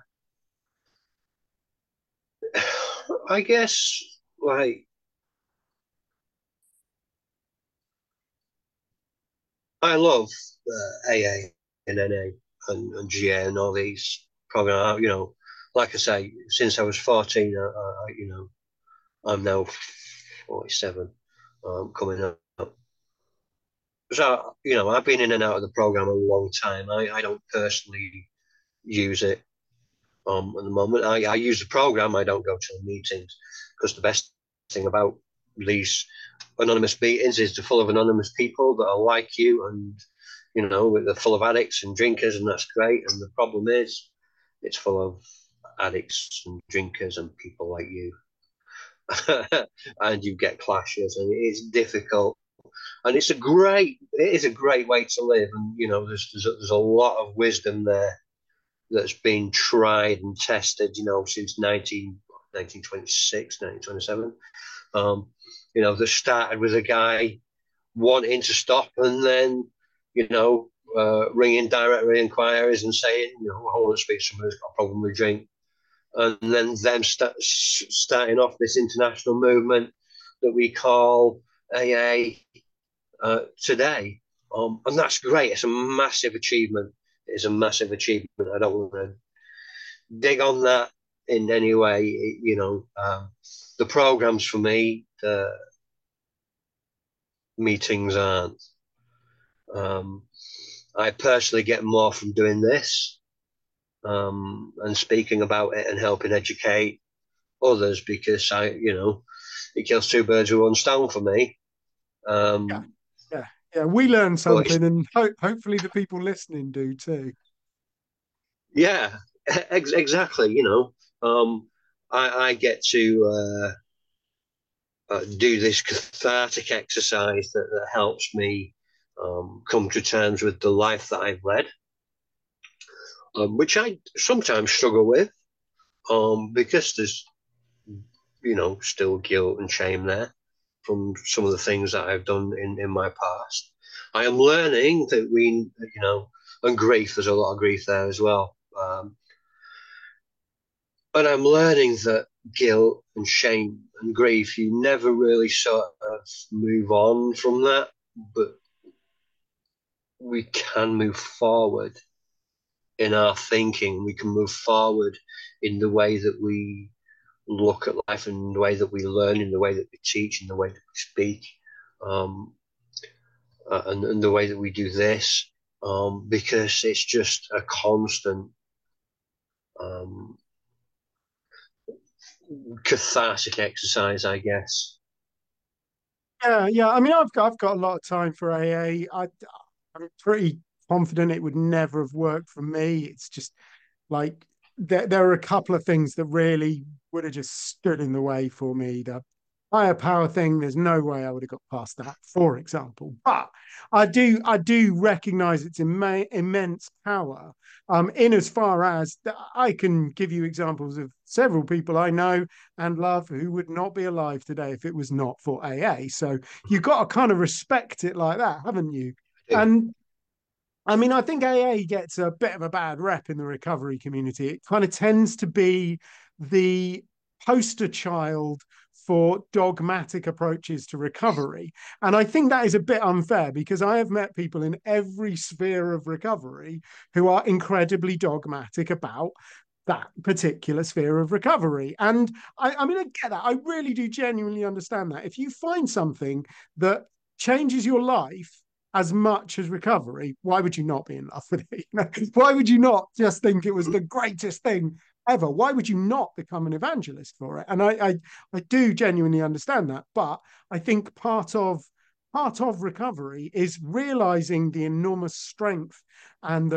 I guess like I love AA and NA and GA and all these programs. Like I say, since I was 14, I'm now 47, coming up. So, I've been in and out of the program a long time. I don't personally use it at the moment. I use the program. I don't go to the meetings because the best thing about these anonymous meetings is they're full of anonymous people that are like you, and they're full of addicts and drinkers, and that's great. And the problem is, it's full of addicts and drinkers and people like you, and you get clashes, and it's difficult. And it is a great way to live, and there's a lot of wisdom there that's been tried and tested, since 1926, 1927. That started with a guy wanting to stop, and then, ringing directory inquiries and saying, I want to speak to someone who's got a problem with drink. And then them starting off this international movement that we call AA today. And that's great. It's a massive achievement. It's a massive achievement. I don't want to dig on that in any way. The programs for me, the meetings aren't. I personally get more from doing this and speaking about it and helping educate others because it kills two birds with one stone for me. Yeah, yeah. We learn But something, and hopefully the people listening do too. yeah, exactly. I get to do this cathartic exercise that helps me come to terms with the life that I've led, which I sometimes struggle with because there's, still guilt and shame there from some of the things that I've done in my past. I am learning that and grief, there's a lot of grief there as well. But I'm learning that guilt and shame and grief, you never really sort of move on from that, but we can move forward in our thinking. We can move forward in the way that we look at life, in the way that we learn, in the way that we teach, in the way that we speak, um, and the way that we do this, because it's just a constant um, cathartic exercise, I guess. Yeah, yeah. I mean, I've got a lot of time for AA. I'm pretty confident it would never have worked for me. It's just like there are a couple of things that really would have just stood in the way for me. The higher power thing, there's no way I would have got past that, for example. But I do recognize its immense power. In as far as I can give you examples of several people I know and love who would not be alive today if it was not for AA. So you've got to kind of respect it like that, haven't you? I do. And I mean, I think AA gets a bit of a bad rep in the recovery community. It kind of tends to be the poster child for dogmatic approaches to recovery. And I think that is a bit unfair because I have met people in every sphere of recovery who are incredibly dogmatic about that particular sphere of recovery. And I mean, I get that. I really do genuinely understand that. If you find something that changes your life as much as recovery, why would you not be in love with it? Why would you not just think it was the greatest thing ever? Why would you not become an evangelist for it? And I do genuinely understand that, but I think part of recovery is realizing the enormous strength and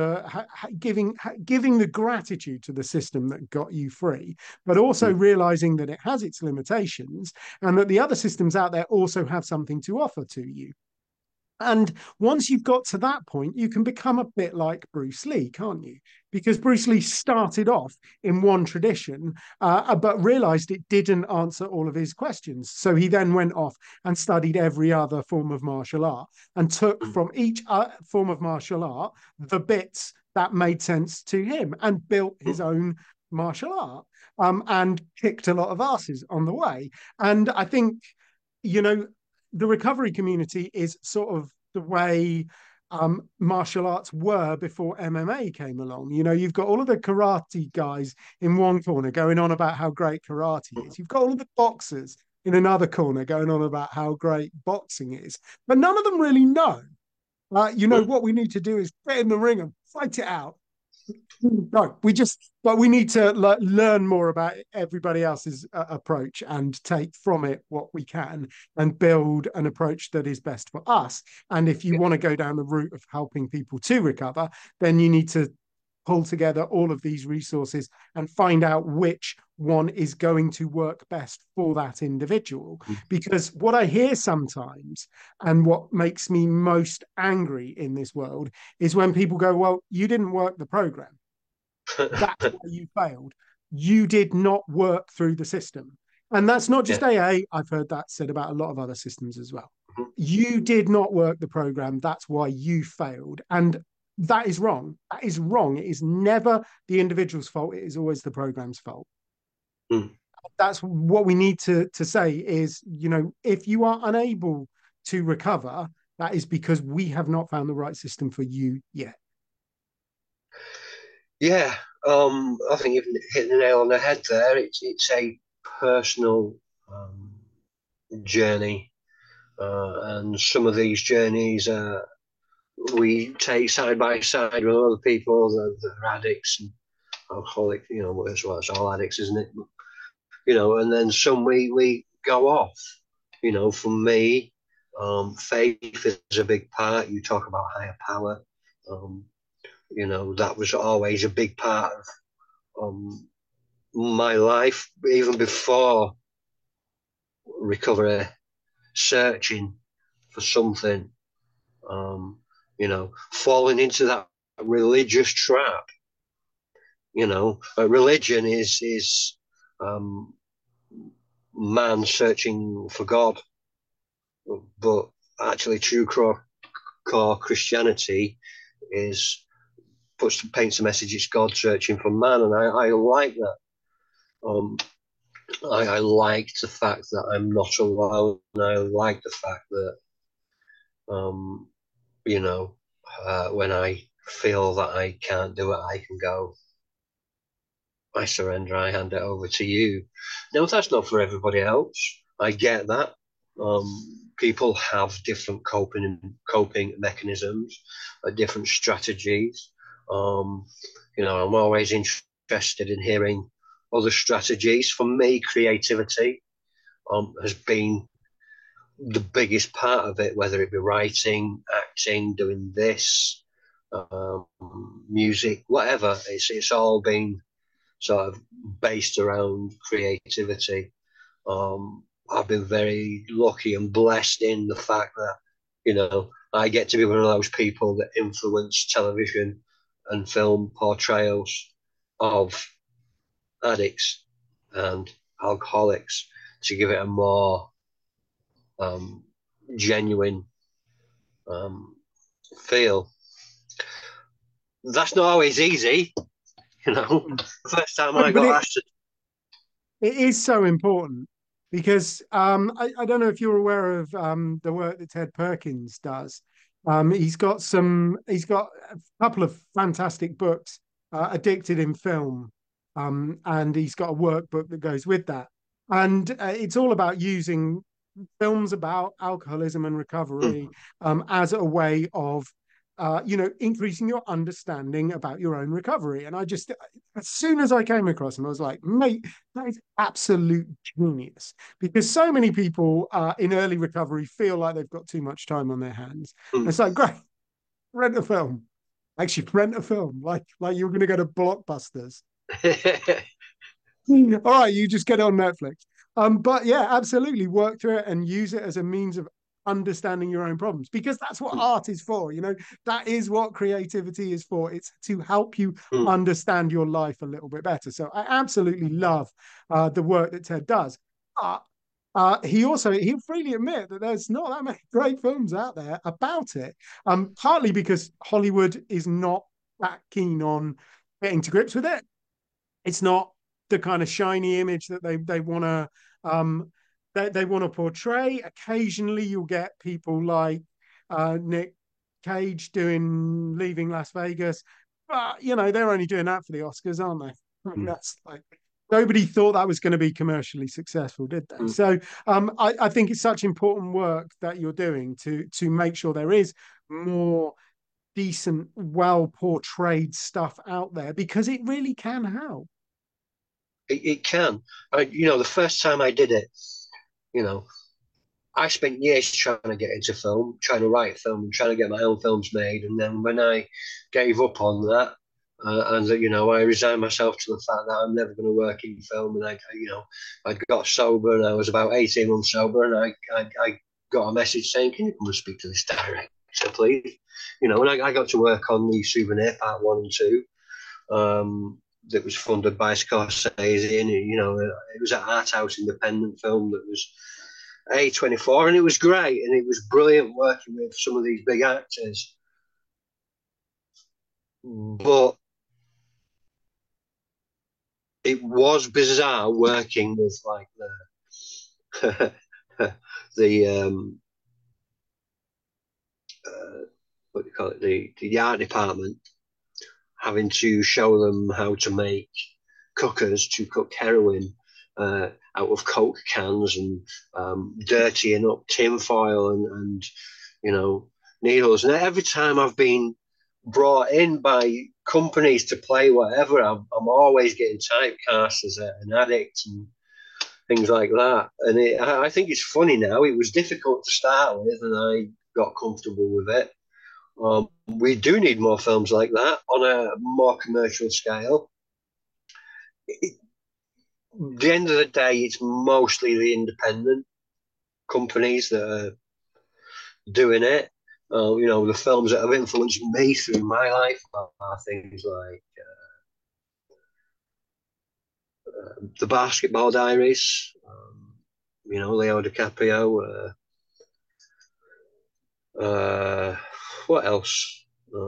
giving the gratitude to the system that got you free, but also realizing that it has its limitations and that the other systems out there also have something to offer to you. And once you've got to that point, you can become a bit like Bruce Lee, can't you? Because Bruce Lee started off in one tradition, but realized it didn't answer all of his questions. So he then went off and studied every other form of martial art and took from each form of martial art the bits that made sense to him and built his own martial art and kicked a lot of asses on the way. And I think, you know, the recovery community is sort of the way martial arts were before MMA came along. You know, you've got all of the karate guys in one corner going on about how great karate is. You've got all of the boxers in another corner going on about how great boxing is, but none of them really know. You know what we need to do is get in the ring and fight it out. No, but we need to learn more about everybody else's approach and take from it what we can and build an approach that is best for us. And if you want to go down the route of helping people to recover, then you need to pull together all of these resources and find out which one is going to work best for that individual. Because what I hear sometimes and what makes me most angry in this world is when people go, well, you didn't work the program. That's why you failed. You did not work through the system. And that's not just AA. I've heard that said about a lot of other systems as well. You did not work the program. That's why you failed. And that is wrong. That is wrong. It is never the individual's fault. It is always the program's fault. That's what we need to say is, you know, if you are unable to recover, that is because we have not found the right system for you yet. Yeah, I think you've hit the nail on the head there. It's a personal journey, and some of these journeys we take side by side with other people that are addicts and alcoholics. You know, as well, it's all addicts, isn't it? You know, and then some we go off. You know, for me, faith is a big part. You talk about higher power. You know, that was always a big part of my life, even before recovery, searching for something, you know, falling into that religious trap. You know, religion is man searching for God, but actually true core Christianity is paints the message it's God searching for man, and I like that. I liked the fact that I'm not alone. I like the fact that, you know, when I feel that I can't do it, I can go, I surrender, I hand it over to you. Now, that's not for everybody else. I get that. People have different coping mechanisms, different strategies. You know, I'm always interested in hearing other strategies. For me, creativity has been the biggest part of it, whether it be writing, acting, doing this, music, whatever. It's all been sort of based around creativity. I've been very lucky and blessed in the fact that, you know, I get to be one of those people that influence television and film portrayals of addicts and alcoholics to give it a more genuine feel. That's not always easy, you know. The first time I got asked to... It is so important because I don't know if you're aware of the work that Ted Perkins does. He's got a couple of fantastic books, Addicted in Film, and he's got a workbook that goes with that. And it's all about using films about alcoholism and recovery as a way of you know, increasing your understanding about your own recovery. And I just, as soon as I came across him, I was like, mate, that is absolute genius. Because so many people in early recovery feel like they've got too much time on their hands. And it's like, great, rent a film. Actually, rent a film, like you're going to go to Blockbusters. All right, you just get it on Netflix. But yeah, absolutely work through it and use it as a means of understanding your own problems, because that's what art is for. You know, that is what creativity is for. It's to help you understand your life a little bit better. So I absolutely love the work that Ted does. He'll freely admit that there's not that many great films out there about it. Partly because Hollywood is not that keen on getting to grips with it. It's not the kind of shiny image that they want to they want to portray. Occasionally, you'll get people like Nick Cage doing Leaving Las Vegas, but you know they're only doing that for the Oscars, aren't they? I mean, that's like Nobody thought that was going to be commercially successful, did they? Mm. So I think it's such important work that you're doing to make sure there is more decent, well portrayed stuff out there because it really can help. It can. The first time I did it, you know, I spent years trying to get into film, trying to write film, and trying to get my own films made. And then when I gave up on that, I resigned myself to the fact that I'm never going to work in film. And I got sober, and I was about 18 months sober, and I got a message saying, "Can you come and speak to this director, please?" And I got to work on the Souvenir Part 1 and 2. That was funded by Scorsese, and it was an art house independent film that was A24, and it was great, and it was brilliant working with some of these big actors. But it was bizarre working with like the the what do you call it, the art department, having to show them how to make cookers to cook heroin out of Coke cans, and dirtying up tinfoil and needles. And every time I've been brought in by companies to play whatever, I'm always getting typecast as an addict and things like that. And I think it's funny now. It was difficult to start with, and I got comfortable with it. We do need more films like that on a more commercial scale. At the end of the day, it's mostly the independent companies that are doing it. The films that have influenced me through my life are things like The Basketball Diaries, Leo DiCaprio. What else?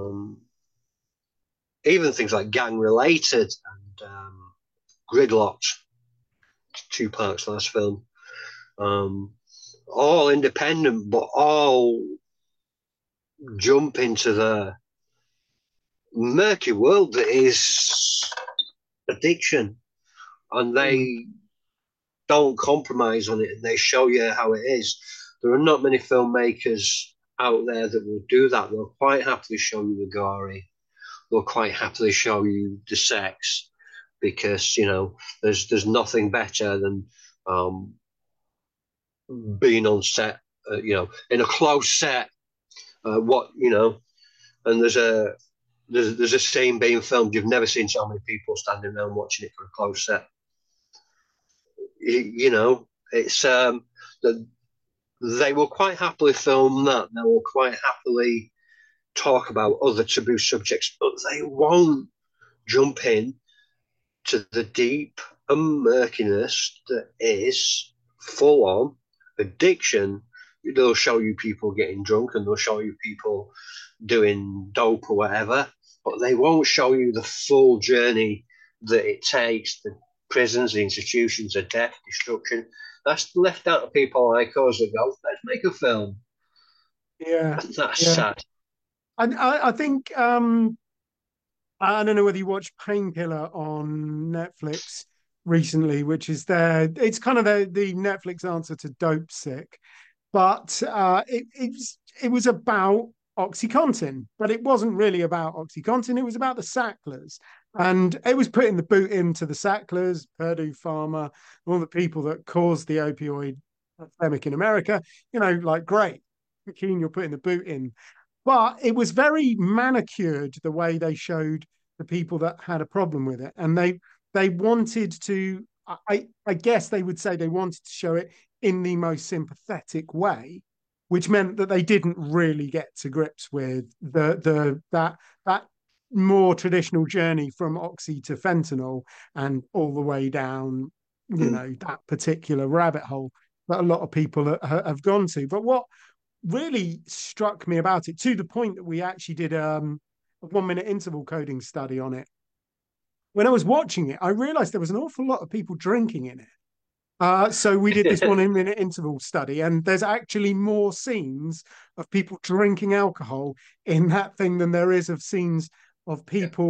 Even things like Gang Related and Gridlocked, Tupac's last film. All independent, but all jump into the murky world that is addiction, and they don't compromise on it, and they show you how it is. There are not many filmmakers out there that will do that. They'll quite happily show you the gory. They'll quite happily show you the sex, because there's nothing better than being on set, in a close set. And there's a scene being filmed. You've never seen so many people standing around watching it for a close set. It's they will quite happily film that. They will quite happily talk about other taboo subjects, but they won't jump in to the deep and murkiness that is full on addiction. They'll show you people getting drunk, and they'll show you people doing dope or whatever, but they won't show you the full journey that it takes, the prisons, the institutions, the death, destruction. That's left out of people like us that go, let's make a film. Yeah, That's yeah. sad. I think I don't know whether you watched Painkiller on Netflix recently, which is it's kind of the Netflix answer to Dope Sick, but it was about OxyContin, but it wasn't really about OxyContin. It was about the Sacklers, and it was putting the boot into the Sacklers, Purdue Pharma, all the people that caused the opioid epidemic in America. Like great, Keen, you're putting the boot in, but it was very manicured the way they showed the people that had a problem with it, and they wanted to. I guess they would say they wanted to show it in the most sympathetic way, which meant that they didn't really get to grips with that more traditional journey from oxy to fentanyl and all the way down, that particular rabbit hole that a lot of people have gone to. But what really struck me about it, to the point that we actually did a 1 minute interval coding study on it. When I was watching it, I realized there was an awful lot of people drinking in it. So we did this 1 minute interval study, and there's actually more scenes of people drinking alcohol in that thing than there is of scenes of people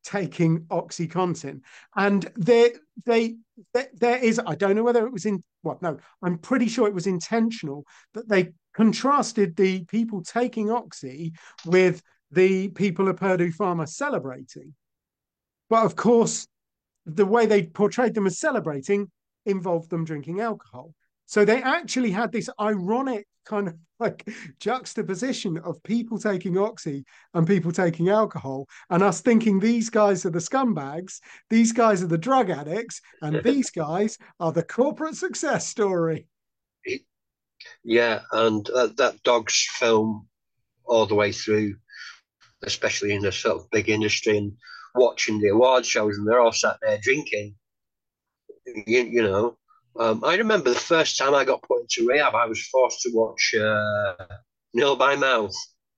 taking OxyContin, and there is, I don't know whether it was in what, no, I'm pretty sure it was intentional that they contrasted the people taking Oxy with the people at Purdue Pharma celebrating. But of course, the way they portrayed them as celebrating involved them drinking alcohol. So they actually had this ironic kind of like juxtaposition of people taking Oxy and people taking alcohol, and us thinking these guys are the scumbags, these guys are the drug addicts, and these guys are the corporate success story. Yeah, and that Dogs film all the way through, especially in a sort of big industry, and watching the award shows, and they're all sat there drinking. You know, I remember the first time I got put into rehab, I was forced to watch Nil by Mouth.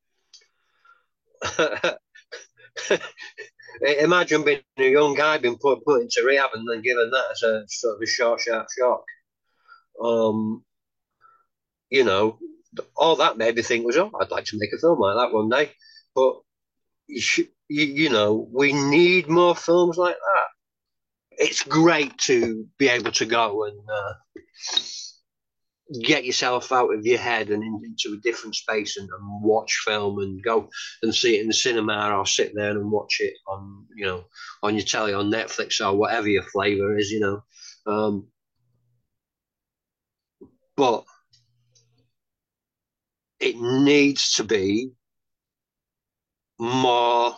Imagine being a young guy being put into rehab and then given that as a sort of a short, sharp shock. Um, you know, all that made me think was, oh, I'd like to make a film like that one day. But you know, we need more films like that. It's great to be able to go and get yourself out of your head and into a different space and watch film and go and see it in the cinema, or sit there and watch it on, you know, on your telly, on Netflix, or whatever your flavor is, you know. But it needs to be more,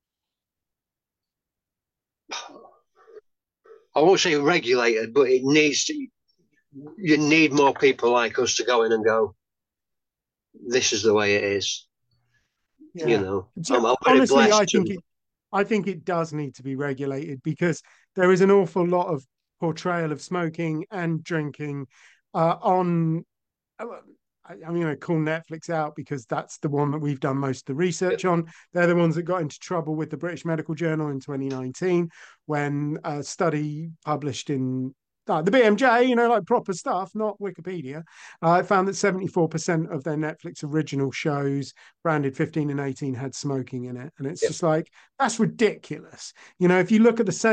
I won't say regulated, but it needs to, you need more people like us to go in and go, this is the way it is. You Yeah. know, So, I'm very honestly, blessed to. I think it does need to be regulated because there is an awful lot of portrayal of smoking and drinking on. I'm going to call Netflix out because that's the one that we've done most of the research on. They're the ones that got into trouble with the British Medical Journal in 2019 when a study published in the BMJ, you know, like proper stuff, not Wikipedia, found that 74% of their Netflix original shows branded 15 and 18 had smoking in it. And it's Yep. just like, that's ridiculous. You know, if you look at the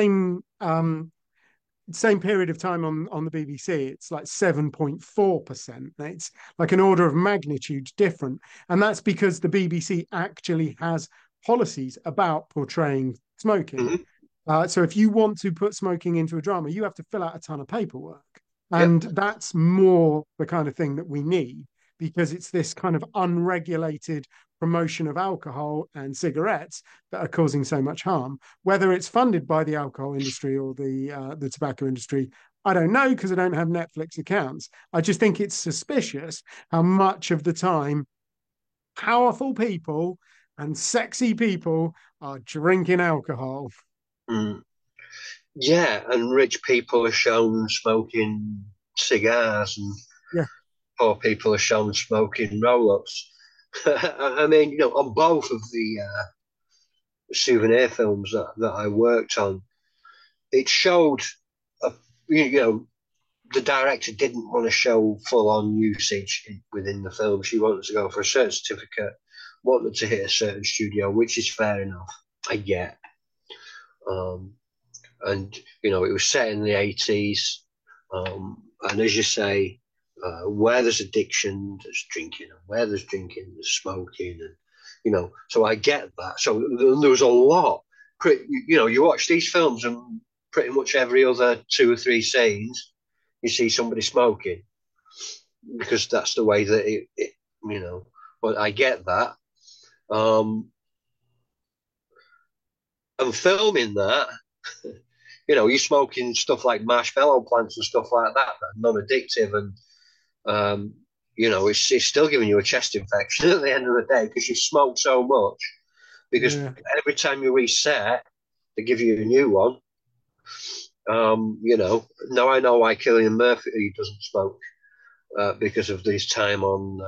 same period of time on the BBC, it's like 7.4%. It's like an order of magnitude different. And that's because the BBC actually has policies about portraying smoking. Mm-hmm. So if you want to put smoking into a drama, you have to fill out a ton of paperwork. Yep. And that's more the kind of thing that we need because it's this kind of unregulated promotion of alcohol and cigarettes that are causing so much harm. Whether it's funded by the alcohol industry or the tobacco industry, I don't know because I don't have Netflix accounts. I just think it's suspicious how much of the time powerful people and sexy people are drinking alcohol. Mm. Yeah, and rich people are shown smoking cigars, and Yeah, poor people are shown smoking roll-ups. I mean, you know, on both of the souvenir films that I worked on, it showed, a, you know, the director didn't want to show full-on usage within the film. She wanted to go for a certain certificate, wanted to hit a certain studio, which is fair enough. I get. Um, and you know, it was set in the 80s, and as you say, where there's addiction, there's drinking, and where there's drinking, there's smoking, and you know, so I get that. So there was a lot. You know, you watch these films, and pretty much every other two or three scenes, you see somebody smoking because that's the way that it you know. But I get that. Um, and filming that, you know, you're smoking stuff like marshmallow plants and stuff like that, non-addictive, and you know, it's still giving you a chest infection at the end of the day because you smoke so much. Because yeah, every time you reset, they give you a new one. You know, now I know why Cillian Murphy doesn't smoke because of his time on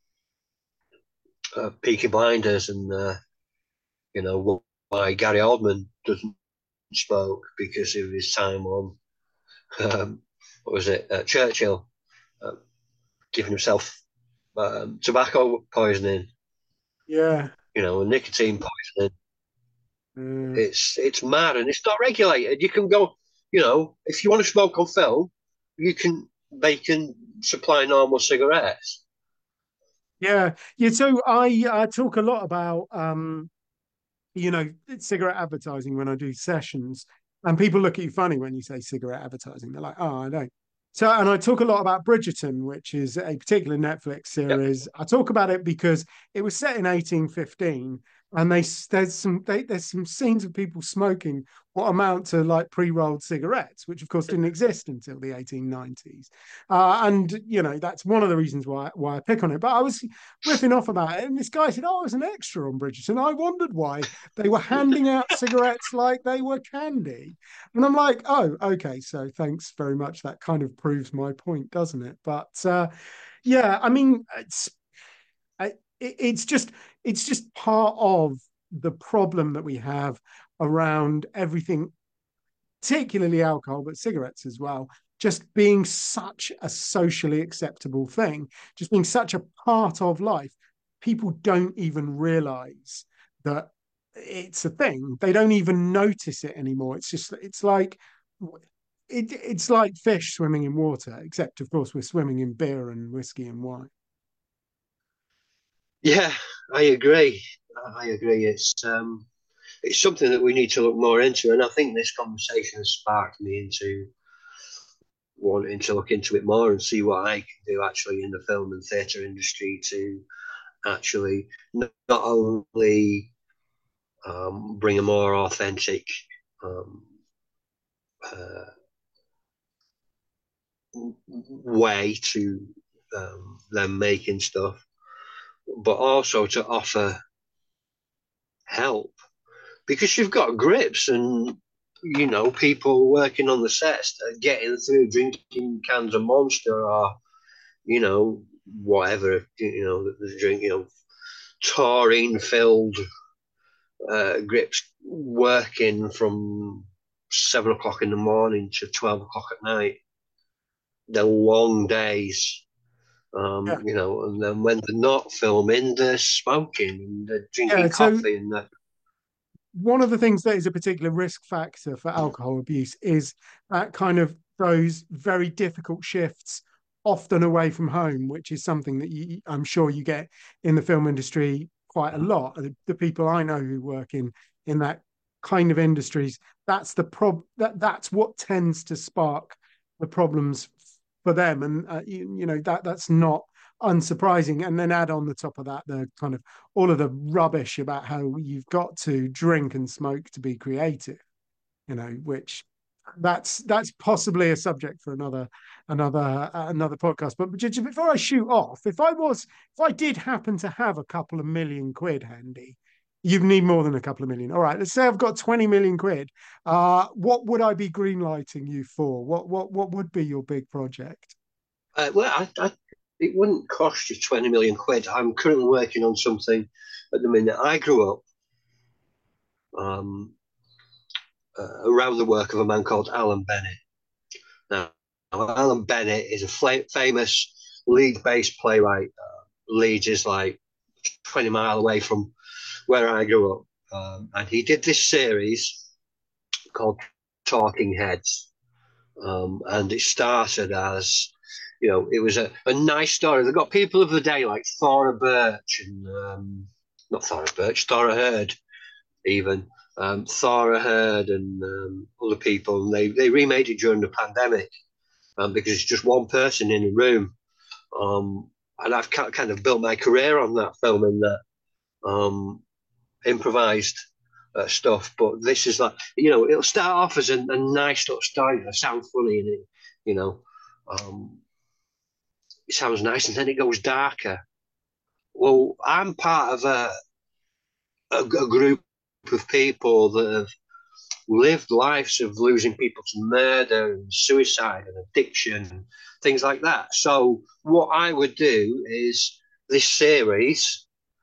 Peaky Blinders, and you know why Gary Oldman doesn't smoke because of his time on what was it, Churchill, uh, giving himself tobacco poisoning, yeah. you know, nicotine poisoning. Uh, It's mad and it's not regulated. You can go, if you want to smoke on film, you can. They can supply normal cigarettes. yeah, yeah. So I talk a lot about cigarette advertising when I do sessions, and people look at you funny when you say cigarette advertising. They're like, "Oh, I don't." So, and I talk a lot about Bridgerton, which is a particular Netflix Yep. series. I talk about it because it was set in 1815, and there's some scenes of people smoking what amount to like pre-rolled cigarettes, which of course didn't exist until the 1890s. And that's one of the reasons why I pick on it. But I was riffing off about it, and this guy said, "Oh, I was an extra on Bridgerton. I wondered why they were handing out cigarettes like they were candy." And I'm like, "Oh, okay. So thanks very much. That kind of proves my point, doesn't it?" But yeah, I mean, it's just part of the problem that we have around everything, particularly alcohol, but cigarettes as well, just being such a socially acceptable thing, just being such a part of life. People don't even realize that it's a thing. They don't even notice it anymore. It's like fish swimming in water, except of course we're swimming in beer and whiskey and wine. Yeah, I agree. I agree. It's something that we need to look more into, and I think this conversation has sparked me into wanting to look into it more and see what I can do actually in the film and theatre industry to actually not only bring a more authentic um, uh, way to them making stuff, but also to offer help because you've got grips and people working on the sets that are getting through drinking cans of Monster or whatever the drink taurine filled grips working from 7 o'clock in the morning to 12 o'clock at night. They're long days, Yeah. and then when they're not filming, they're smoking and they're Yeah. drinking So coffee and they're, one of the things that is a particular risk factor for alcohol abuse is that kind of those very difficult shifts, often away from home, which is something that I'm sure you get in the film industry quite a lot. The people I know who work in that kind of industries, that's what tends to spark the problems for them, and that's not unsurprising. And then add on the top of that the kind of all of the rubbish about how you've got to drink and smoke to be creative, which that's possibly a subject for another podcast. But before I shoot off, if I did happen to have a couple of million quid handy, you need more than a couple of million. All right, let's say I've got 20 million quid. What would I be greenlighting you for? What would be your big project? well, it wouldn't cost you 20 million quid. I'm currently working on something at the minute. I grew up um, around the work of a man called Alan Bennett. Now, Alan Bennett is a famous Leeds-based playwright. Leeds is like 20 miles away from where I grew up. And he did this series called Talking Heads. And it started as, it was a nice story. They've got people of the day like Thora Birch and, not Thora Birch, Thora Heard, even. Thora Heard and other people. And they remade it during the pandemic because it's just one person in a room. And I've kind of built my career on that film and that improvised stuff. But this is like, it'll start off as a nice sort of story that sounds funny and you know, um, it sounds nice and then it goes darker. Well, I'm part of a group of people that have lived lives of losing people to murder and suicide and addiction, things like that. So what I would do is this series,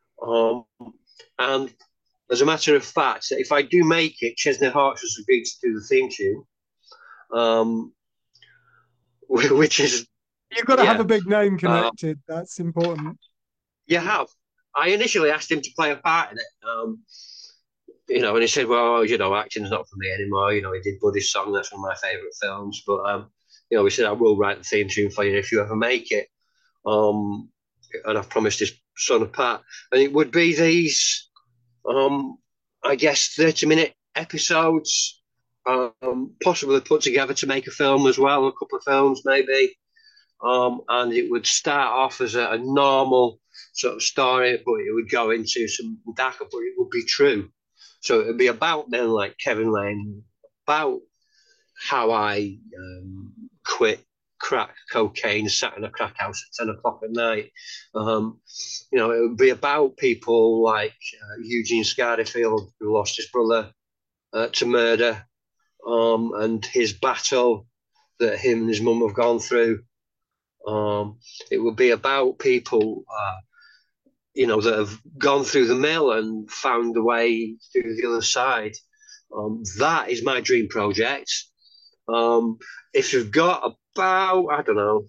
and as a matter of fact, if I do make it, Chesney Hawkes has agreed to do the theme tune, um, which is You've got to have yeah, a big name uh, connected. That's important. you have. I initially asked him to play a part in it, And he said, well, acting's not for me anymore. He did Buddy's Song. That's one of my favourite films. But, he said, I will write the theme tune for you if you ever make it. Um, and I've promised his son a part. And it would be these, I guess, 30-minute episodes, possibly put together to make a film as well, a couple of films maybe. And it would start off as a normal sort of story, but it would go into some darker, but it would be true. So it would be about men like Kevin Lane, about how I quit crack cocaine, sat in a crack house at 10 o'clock at night. It would be about people like Eugene Scardifield, who lost his brother to murder, and his battle that him and his mum have gone through. It would be about people, that have gone through the mill and found a way through the other side. That is my dream project. If you've got about, I don't know,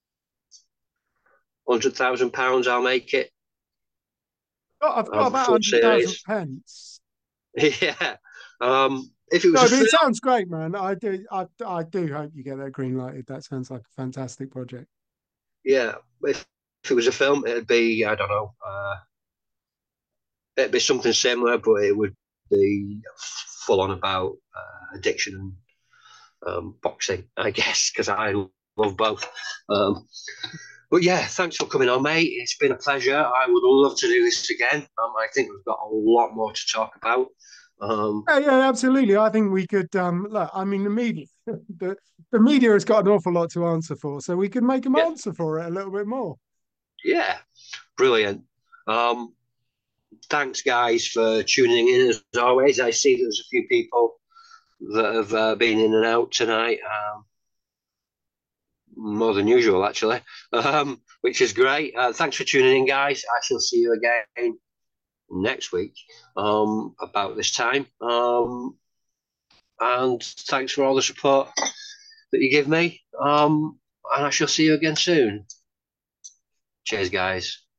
£100,000, I'll make it. Oh, I've got Have a about full 100,000 series. pence. Yeah. If it No, was a but film, it sounds great, man. I do hope you get that green lighted. That sounds like a fantastic project. yeah. If it was a film, it'd be, I don't know, it'd be something similar, but it would be full on about addiction and boxing, I guess, because I love both. Um, but yeah, thanks for coming on, mate. It's been a pleasure. I would love to do this again. I think we've got a lot more to talk about. Um, Yeah, yeah, absolutely. I think we could look, I mean the media the media has got an awful lot to answer for, so we could make them yeah, answer for it a little bit more. yeah, brilliant. Um, Thanks, guys, for tuning in as always. I see there's a few people that have been in and out tonight. More than usual, actually, which is great. Thanks for tuning in, guys. I shall see you again next week about this time. And thanks for all the support that you give me. And I shall see you again soon. Cheers, guys.